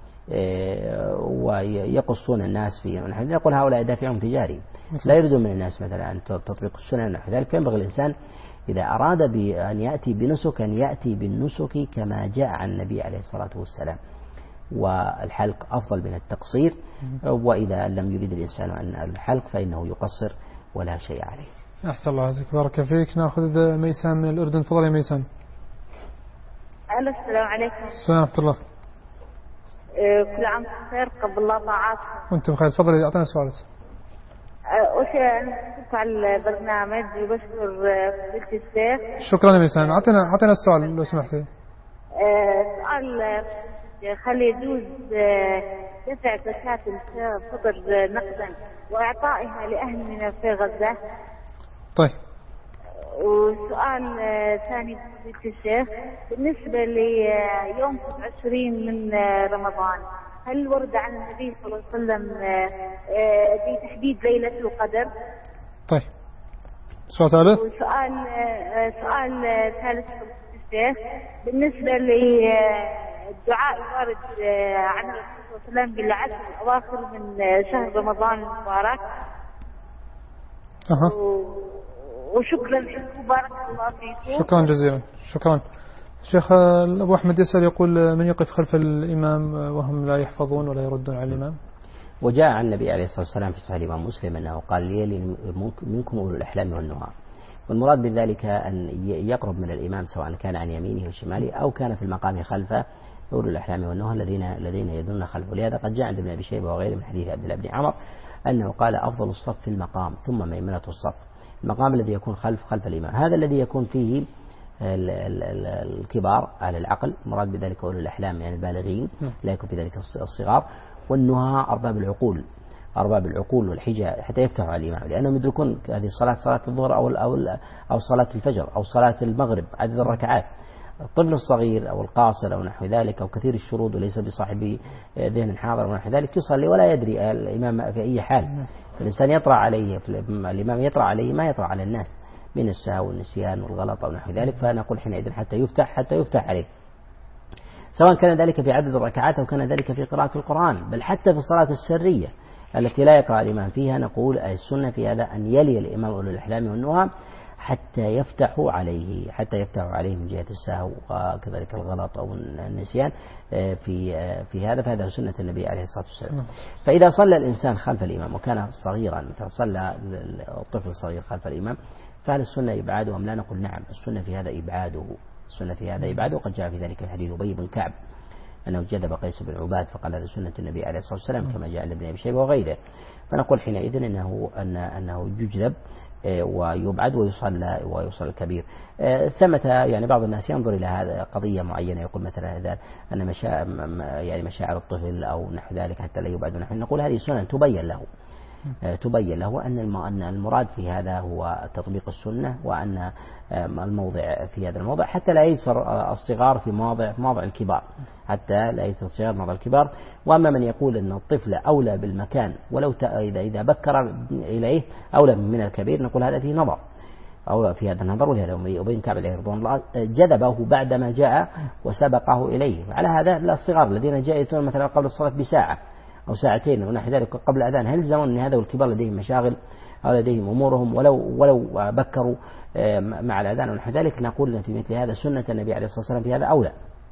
ويقصون الناس في نحو ذلك، يقول هؤلاء دافعهم تجاري، لا يريدون من الناس مثلا أن تطبيق السنة نحو ذلك. فينبغي الإنسان إذا أراد أن يأتي بنسك أن يأتي بالنسك كما جاء عن النبي عليه الصلاة والسلام، والحلق أفضل من التقصير. وإذا لم يريد الإنسان أن الحلق فإنه يقصر ولا شيء عليه. أحسن الله عليك، بارك فيك. نأخذ ميسان من الأردن. تفضل يا ميسان. السلام عليكم. السلام ورحمة الله. كل عام بخير، قبل الله طاعات. وأنتم بخير. تفضل أعطينا سؤالك. أول شيء أنا بشكرك على البرنامج وبشكر فضيلة الشيخ. شكرا يا ميسان. أعطينا أعطينا السؤال لو سمحتي. سؤال هل يجوز دفع زكاة الفطر نقدا وإعطائها لأهلنا في غزة؟ طيب. وسؤال ثاني فضيلة الشيخ، بالنسبة ليوم سبعة وعشرين من رمضان، هل ورد عن النبي صلى الله عليه وسلم بتحديد ليلة القدر؟ طيب. سؤال ثالث. وسؤال سؤال ثالث فضيلة الشيخ، بالنسبة للدعاء الوارد عن الرسول صلى الله عليه وسلم بالعشر الأواخر من شهر رمضان المبارك. أها. وشكرا لكم، بارك الله فيكم. شكرا جزيلا. شكرا. شيخ أبو أحمد يسأل يقول من يقف خلف الإمام وهم لا يحفظون ولا يردون على الإمام؟ وجاء عن النبي عليه الصلاة والسلام في صحيح الإمام مسلم أنه قال لي منكم أولو الأحلام والنهى، والمراد بذلك أن يقرب من الإمام سواء كان عن يمينه وشماله أو كان في المقام خلفه أولو الأحلام والنهى الذين الذين يدون خلفه. لهذا قد جاء عند ابن أبي شيبة وغيره من حديث عبد الله بن عمر أنه قال أفضل الصف في المقام ثم ميمنة الصف، المقام الذي يكون خلف خلف الإمام، هذا الذي يكون فيه ال ال ال الكبار أهل العقل، مراد بذلك أولو الأحلام يعني البالغين، لا يكون في ذلك الصغار، والنهى أرباب العقول، أرباب العقول والحجة، حتى يفتحوا على الإمام، لأنهم يدركون هذه الصلاة صلاة الظهر أو أو أو صلاة الفجر أو صلاة المغرب عدد الركعات. الطفل الصغير أو القاصر أو نحو ذلك أو كثير الشرود وليس بصاحب ذهن حاضر ونحو ذلك يصلي ولا يدري الإمام في أي حال، فالإنسان يطرأ عليه الإمام يطرأ عليه ما يطرأ على الناس من السهو والنسيان والغلط أو نحو ذلك، فنقول حينئذ حتى يفتح حتى يفتح عليه، سواء كان ذلك في عدد الركعات أو كان ذلك في قراءة القرآن، بل حتى في الصلاة السرية التي لا يقرأ الإمام فيها نقول السنة في هذا أن يلي الإمام أولو الأحلام والنهى حتى يفتحوا عليه حتى يفتحوا عليه من جهة السهو وكذلك الغلط أو النسيان في في هذا، فهذا سنة النبي عليه الصلاة والسلام. فإذا صلى الإنسان خلف الإمام وكان صغيرا، مثلا صلى الطفل الصغير خلف الإمام، فهل السنة إبعاده أم لا؟ نقول نعم، السنة في هذا إبعاده، السنة في هذا إبعاده، وقد جاء في ذلك حديث أبي بن كعب أنه جذب قيس بن عباد فقال هذا سنة النبي عليه الصلاة والسلام كما جاء لابن أبي شيبة وغيره، فنقول حينئذ أنه أن أنه يجذب ويبعد ويصلى ويصلى الكبير. ثمة يعني بعض الناس ينظر إلى هذا قضية معينة، يقول مثلا هذا أن مشاعر يعني مشاعر الطفل أو نحو ذلك حتى لا يبعد، نحن نقول هذه سنة تبين له تبين له أن المراد في هذا هو تطبيق السنة، وأن الموضع في هذا الموضع حتى لا يصير الصغار في مواضع في مواضع الكبار، حتى لا يصير الصغار مواضع الكبار. وأما من يقول أن الطفل أولى بالمكان ولو إذا إذا بكر إليه أولى من الكبير، نقول هذا فيه نظر أو في هذا النظر، ولهذا أبي بن كعب عليه رضوان الله جذبه بعدما جاء وسبقه إليه. على هذا لا الصغار الذين جاءوا مثلا قبل الصلاة بساعة أو ساعتين ونحو ذلك قبل الأذان، هل يلزمون أن هذا والكبار لديهم مشاغل أو لديهم أمورهم ولو ولو بكروا مع الأذان ونحو ذلك؟ نقول أن في مثل هذا سنة النبي عليه الصلاة والسلام في هذا أولى.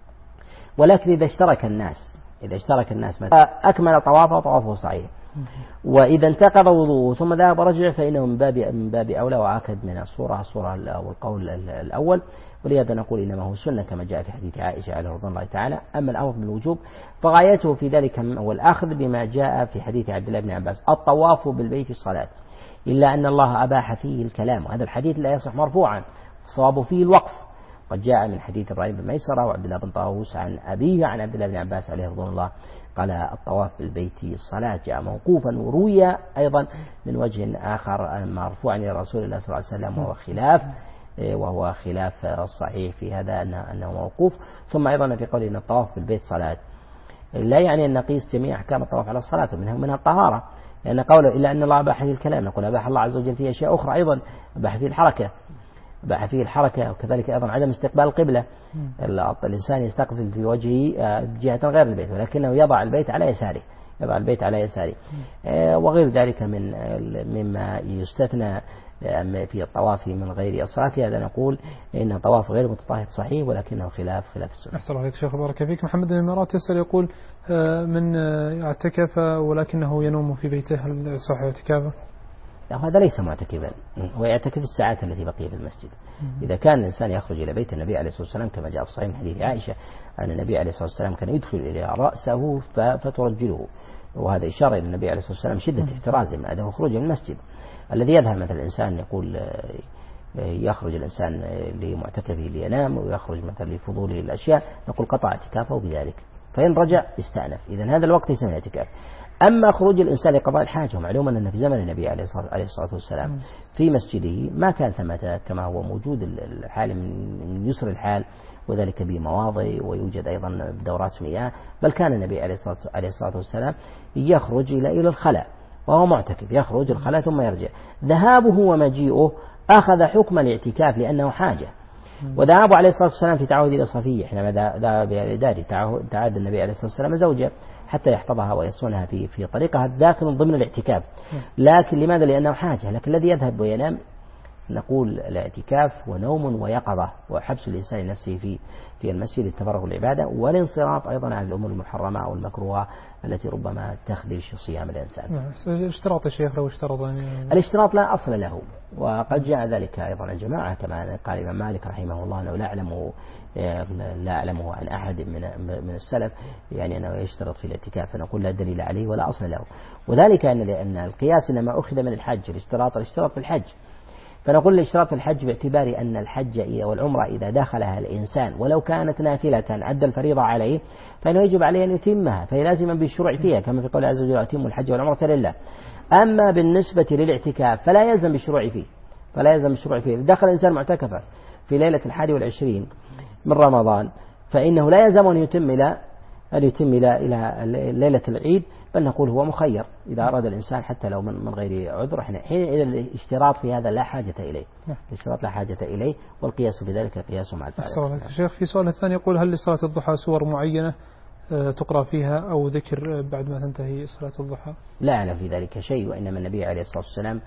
ولكن إذا اشترك الناس إذا اشترك الناس مثلا أكمل طوافه طوافه صحيح، وإذا انتقض وضوءه ثم ذهب رجع فإنه من باب من باب أولى وأكد من الصورة الصورة أو القول الأول. ولهذا نقول إنما هو سنة كما جاء في حديث عائشة عليه رضي الله تعالى. أما الأمر بالوجوب فغايته في ذلك هو الأخذ بما جاء في حديث عبد الله بن عباس الطواف بالبيت الصلاة، إلا أن الله أباح فيه الكلام، وهذا الحديث لا يصح مرفوعا، الصواب فيه الوقف، قد جاء من حديث إبراهيم بن ميسرة وعبد الله بن طاووس عن أبيه عن عبد الله بن عباس عليه رضوان الله قال الطواف بالبيت الصلاة. جاء موقوفا وروي أيضا من وجه آخر مرفوعا إلى رسول الله صلى الله عليه وسلم وهو خلاف وهو خلاف الصحيح في هذا أنه موقوف. ثم أيضا في قوله أن الطواف بالبيت صلاة لا يعني أن نقيس جميع أحكام الطواف على الصلاة ومنها منها الطهارة، لأن قوله إلا أن الله أباح فيه الكلام، نقول أباح الله عز وجل فيه أشياء أخرى أيضا، أباح فيه الحركة أباح فيه الحركة وكذلك أيضا عدم استقبال القبلة. الإنسان يستقبل في وجهه جهة غير البيت ولكنه يضع البيت على يساره يضع البيت على يساره وغير ذلك من مما يستثنى في الطواف من غير الصلاة. هذا نقول إن الطواف غير متطهر صحيح ولكنه خلاف خلاف السنة. أحسن عليك شيخ بارك فيك. محمد بن الإمارات يسأل يقول من اعتكف ولكنه ينوم في بيته هل صح اعتكافه؟ لا هذا ليس معتكفا، هو يعتكف الساعات التي بقي في المسجد. إذا كان الإنسان يخرج إلى بيت النبي عليه الصلاة والسلام كما جاء في صحيح من حديث عائشة أن النبي عليه الصلاة والسلام كان يدخل إلى رأسه فترجله، وهذا إشارة إلى النبي عليه الصلاة والسلام شدة احترازه من عدم خروجه من المسجد. الذي يذهب مثل الإنسان يقول يخرج الإنسان لمعتكفه لينام ويخرج مثلا لفضوله الأشياء نقول قطع اعتكافه بذلك، فإن رجع استأنف، إذا هذا الوقت يسمى اعتكاف. أما خروج الإنسان لقضاء الحاجة معلوم أن في زمن النبي عليه الصلاة والسلام في مسجده ما كان ثمة كما هو موجود الحال من يسر الحال وذلك بمواضع ويوجد أيضا بدورات مياه، بل كان النبي عليه الصلاة والسلام يخرج إلى إلى الخلاء وهو معتكف، يخرج الخلاء ثم يرجع. ذهابه ومجيئه أخذ حكم الاعتكاف لأنه حاجة، وذهابه عليه الصلاة والسلام في تعهد إلى صفية حينما ذهب إلى داره تعهد النبي عليه الصلاة والسلام زوجة حتى يحفظها ويصونها في في طريقها داخل ضمن الاعتكاف. لكن لماذا؟ لأنه حاجة. لكن الذي يذهب وينام نقول الاعتكاف ونوم ويقظة وحبس الإنسان نفسه في في المسجد للتفرغ والعبادة والانصراف أيضا عن الأمور المحرمة أو المكروهة التي ربما تخدش صيام الإنسان. اشتراط الشيخ لو اشترط الاشتراط لا أصل له، وقد جاء ذلك أيضا عن جماعة كما قال الإمام مالك رحمه الله أنه لا أعلمه لا أعلمه عن أحد من من السلف يعني أنه يشترط في الاعتكاف، فنقول لا دليل عليه ولا أصل له. وذلك أن لأن القياس إنما أخذ من الحج، الاشتراط الاشتراط في الحج، فنقول الاشتراط في الحج باعتبار أن الحج والعمرة إذا دخلها الإنسان ولو كانت نافلة أدى الفريضة عليه فإنه يجب عليه أن يتمها، فهي لازما بالشروع فيها كما في قول عز وجل أتموا الحج والعمرة لله. أما بالنسبة للاعتكاف فلا يلزم بالشروع فيه فلا يلزم بالشروع فيه دخل الإنسان معتكفا في ليلة الحادي والعشرين من رمضان فإنه لا يلزم أن يتم إلى أن يتم إلى إلى ليلة العيد، بل نقول هو مخير إذا أراد الإنسان حتى لو من من غير عذر. حين إلى الاشتراط في هذا لا حاجة إليه، الاشتراط لا حاجة إليه، والقياس بذلك قياس مع الفارق. شيخ في سؤال الثاني يقول هل لصلاة الضحى سور معينة تقرأ فيها أو ذكر بعد ما تنتهي صلاة الضحى؟ لا أعلم في ذلك شيء، وإنما النبي عليه الصلاة والسلام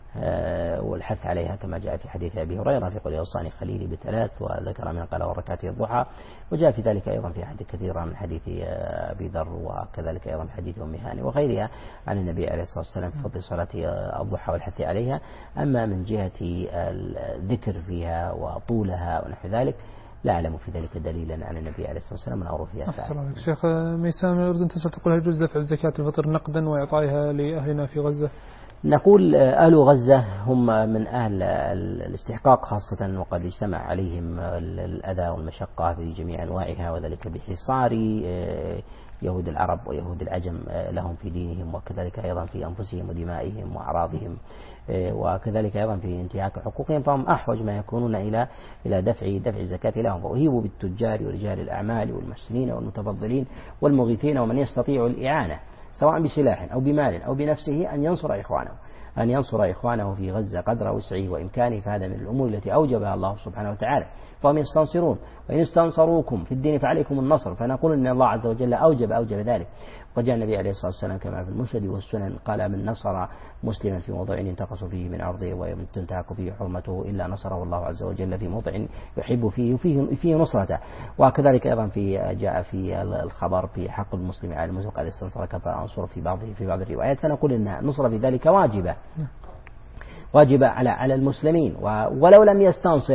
والحث عليها كما جاء في حديث أبي هريرة في قول يوصاني خليلي بثلاث وذكر من قال وركعتي الضحى، وجاء في ذلك أيضا في حديث كثيرة من حديث أبي ذر وكذلك أيضا في حديث أم هاني وغيرها عن النبي عليه الصلاة والسلام في فضل صلاة الضحى والحث عليها. أما من جهة الذكر فيها وطولها ونحو ذلك لا أعلم في ذلك دليلا عن النبي عليه الصلاة والسلام من أعرف فيها ساعة. شيخ ميسان من الأردن تسأل تقول هل يجوز دفع الزكاة الفطر نقدا وإعطائها لأهلنا في غزة؟ نقول أهل غزة هم من أهل الاستحقاق خاصة، وقد اجتمع عليهم الأذى والمشقة في جميع أنواعها، وذلك بحصار يهود العرب ويهود العجم لهم في دينهم وكذلك أيضا في أنفسهم ودمائهم وأعراضهم، وكذلك أيضا في انتهاك حقوقهم، فهم أحوج ما يكونون إلى إلى دفع دفع الزكاة لهم. فأهيبوا بالتجار ورجال الأعمال والمحسنين والمتفضلين والمغيثين ومن يستطيع الإعانة سواء بسلاح أو بمال أو بنفسه أن ينصر إخوانه أن ينصر إخوانه في غزة قدر وسعه وإمكانه، فهذا من الأمور التي أوجبها الله سبحانه وتعالى، فهم يستنصرون وإن استنصروكم في الدين فعليكم النصر، فنقول أن الله عز وجل أوجب أوجب ذلك. وجاء النبي عليه الصلاة والسلام كما في المسند والسنن قال من نصر مسلما في موضع ينتقص فيه من أرضه وتنتهك فيه حرمته إلا نصره الله عز وجل في موضع يحب فيه فيه, فيه نصرته. وكذلك أيضا في جاء في الخبر في حق المسلم على المسلم قال استنصرك فأنصر في بعض في بعض الروايات، فنقول أن النصر في ذلك واجبة واجبة على على المسلمين، ولو لم يستنصر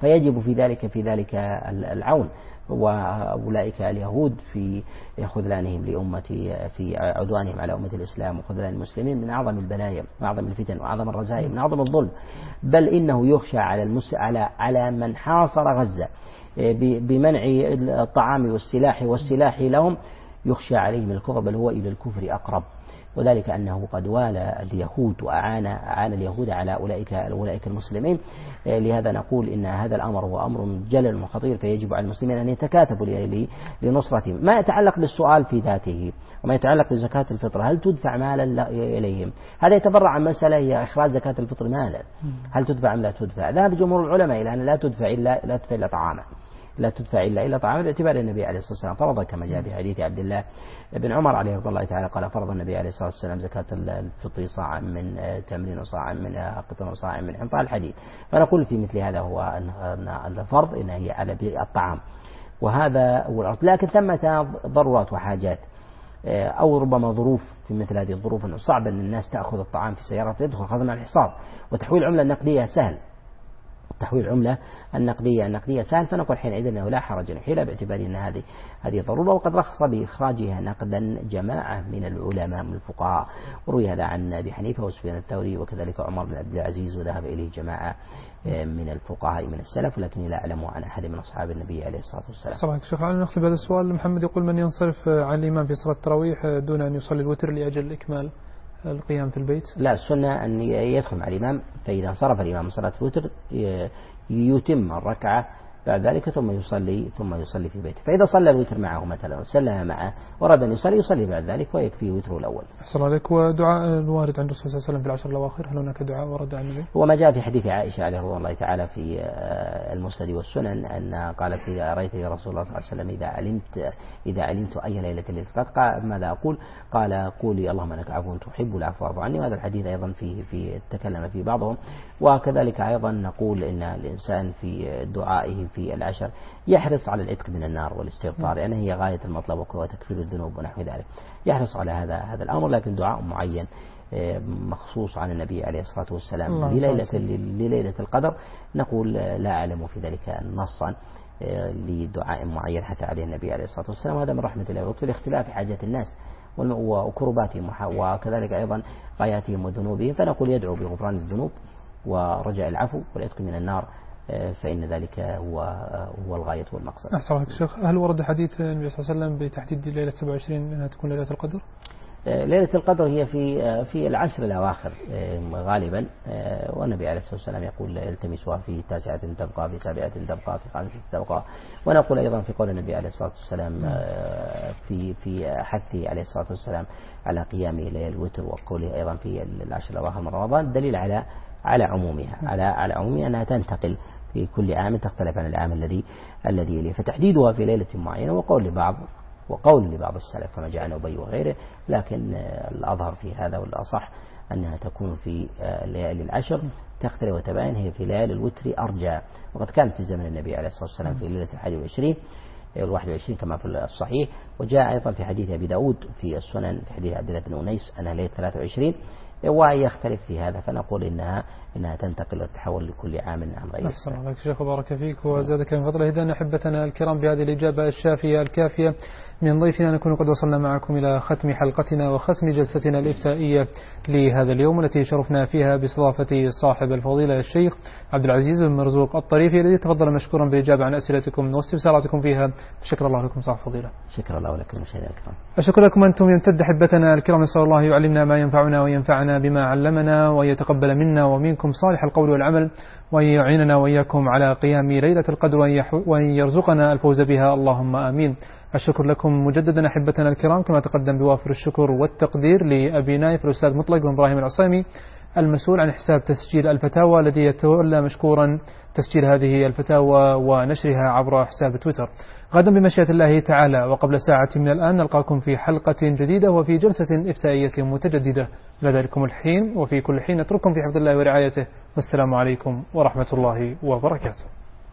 فيجب في ذلك في ذلك العون. وأولئك اليهود في خذلانهم لأمة في عدوانهم على أمة الإسلام وخذلان المسلمين من أعظم البلايا وأعظم الفتن وأعظم الرذائل من أعظم الظلم، بل إنه يخشى على المس على على من حاصر غزة بمنع الطعام والسلاح والسلاح لهم، يخشى عليهم الكفر، بل هو إلى الكفر أقرب. وذلك أنه قد والى اليهود وأعان أعان اليهود على أولئك أولئك المسلمين. لهذا نقول إن هذا الأمر هو أمر جلل وخطير، فيجب على المسلمين أن يتكاتبوا لنصرته. ما يتعلق بالسؤال في ذاته وما يتعلق بزكاة الفطر، هل تدفع مالا إليهم؟ هذا يتبرع عن مسألة هي إخراج زكاة الفطر مالا، هل تدفع أم لا تدفع؟ ذهب جمهور العلماء إلى أن لا تدفع إلا لا تدفع إلا طعاما، لا تدفع إلا إلا طعاما، باعتبار النبي عليه الصلاة والسلام فرض كما جاء في حديث عبد الله بن عمر عليه رضي الله تعالى قال فرض النبي عليه الصلاة والسلام زكاة الفطر صاعا من تمر وصاعا من قطن وصاعا من حنطة الحديد. فنقول في مثل هذا هو أن الفرض إن هي على الطعام، وهذا هو الأصل. لكن ثمة ضرورات وحاجات أو ربما ظروف، في مثل هذه الظروف أنه صعب أن الناس تأخذ الطعام في سيارات يدخل خاصة مع الحصار، وتحويل العملة النقدية سهل، تحويل العملة النقدية النقدية سهل، فنقول حينئذ أنه لا حرج نحيلها باعتبار أن هذه هذه ضرورة. وقد رخص بإخراجها نقدا جماعة من العلماء من الفقهاء، وروي هذا عن أبي حنيفة وسفيان الثوري وكذلك عمر بن عبد العزيز، وذهب إليه جماعة من الفقهاء من السلف، ولكن لا أعلم عن أحد من أصحاب النبي عليه الصلاة والسلام. صراحة شيخ على نختم هذا السؤال. محمد يقول من ينصرف عن الإمام في صلاة التراويح دون أن يصلي الوتر لأجل إكمال القيام في البيت؟ لا، السنة أن يدخل مع الإمام، فإذا انصرف الإمام من صلاة الوتر يتم الركعة بعد ذلك ثم يصلي ثم يصلي في بيته. فإذا صلى الوتر معه مثلا وسلم معه ورد أن يصلي يصلي بعد ذلك ويكفيه وتره الأول. أحسن عليك. ودعاء الوارد عند الرسول صلى الله عليه وسلم في العشر الأواخر، هل هناك دعاء ورد عن النبي؟ هو ما جاء في حديث عائشة عليه رضي الله تعالى في المسند والسنن أن قالت إذا رأيت يا رسول الله صلى الله عليه وسلم إذا علمت إذا علمت أي ليلة للفتقة ماذا أقول؟ قال قولي اللهم إنك عفو تحب العفو واعف عني. وهذا الحديث أيضا فيه في تكلم فيه بعضهم. وكذلك أيضا نقول إن الإنسان في دعائه في العشر يحرص على العتق من النار والاستغفار، لأنه يعني هي غاية المطلب وتكفير الذنوب ونحو ذلك، يحرص على هذا هذا الأمر. لكن دعاء معين مخصوص عن النبي عليه الصلاة والسلام لليلة لليلة القدر نقول لا أعلم في ذلك نصا لدعاء معين حتى عليه النبي عليه الصلاة والسلام. وهذا من رحمة الله وفي الاختلاف حاجات الناس وكرباتهم وكذلك أيضا غاياتهم وذنوبهم، فنقول يدعو بغفران الذنوب ورجاء العفو والعتق من النار، فإن ذلك هو هو الغاية والمقصد. أحسن عليك شيخ. هل ورد حديث النبي صلى الله عليه وسلم بتحديد ليلة سبعة وعشرين أنها تكون ليلة القدر؟ ليلة القدر هي في في العشر الأواخر غالبا، والنبي عليه الصلاة والسلام يقول التمسوها في تاسعة تبقى، في سابعة تبقى، في خامسة تبقى. ونقول أيضا في قول النبي عليه الصلاة والسلام في في حثه عليه الصلاة والسلام على قيام ليلة الوتر، وقوله أيضا في العشر الأواخر من رمضان دليل على على عمومها على على عمومها أنها تنتقل في كل عام، تختلف عن العام الذي الذي يليه، فتحديدها في ليلة معينة وقول لبعض وقول لبعض السلف كما جاء عن أبي وغيره، لكن الأظهر في هذا والأصح أنها تكون في ليالي العشر، تختلف وتباين هي في ليالي الوتر أرجى. وقد كانت في زمن النبي عليه الصلاة والسلام في ليلة الحادي والعشرين الواحد والعشرين كما في الصحيح، وجاء أيضا في حديث أبي داود في السنن في حديث عبد الله بن أنيس أنها ليلة ثلاثة وعشرين، ويختلف في هذا، فنقول إنها إنها تنتقل وتتحول لكل عام عن غيره. أحسن الله شيخ وبارك فيك وزادك من فضله. إذن أحبتنا الكرام بهذه الإجابة الشافية الكافية من ضيفنا نكون قد وصلنا معكم إلى ختم حلقتنا وختم جلستنا الإفتائية لهذا اليوم، التي شرفنا فيها باستضافة صاحب الفضيلة الشيخ عبد العزيز بن مرزوق الطريفي، الذي تفضل مشكورا بالإجابة عن أسئلتكم واستفساراتكم فيها. شكر الله لكم صاحب الفضيلة. شكر الله لكم مشاهدينا الكرام. أشكر لكم أنتم يمتد أحبتنا الكرام، نسأل الله يعلمنا ما ينفعنا وينفعنا بما علمنا، ويتقبل منا ومنكم صالح القول والعمل، وأن يعيننا وإياكم على قيام ليلة القدر، وأن يرزقنا الفوز بها، اللهم آمين. الشكر لكم مجددا أحبتنا الكرام، كما تقدم بوافر الشكر والتقدير لأبي نايف الأستاذ مطلق بن إبراهيم العصيمي المسؤول عن حساب تسجيل الفتاوى، الذي يتولى مشكورا تسجيل هذه الفتاوى ونشرها عبر حساب تويتر. غدا بمشيئة الله تعالى وقبل ساعة من الآن نلقاكم في حلقة جديدة وفي جلسة إفتائية متجددة. إلى ذلكم الحين وفي كل حين نترككم في حفظ الله ورعايته، والسلام عليكم ورحمة الله وبركاته.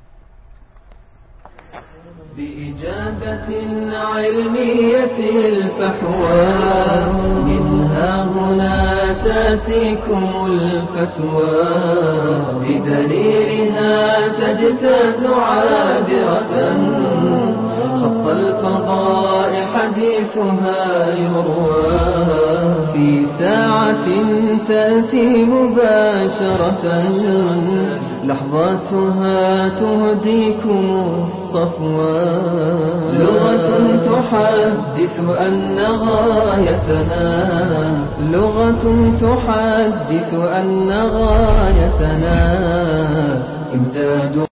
بإجابة علمية الفحوى منها هناك تأتيكم الفتوى بدليلها تجتاز عابرة خط الفضاء حديثها يروى في ساعة تأتي مباشرة لحظاتها تهديكم الصفوى لغة تحدث أن غايتنا لغة تحدث أن غايتنا إمداد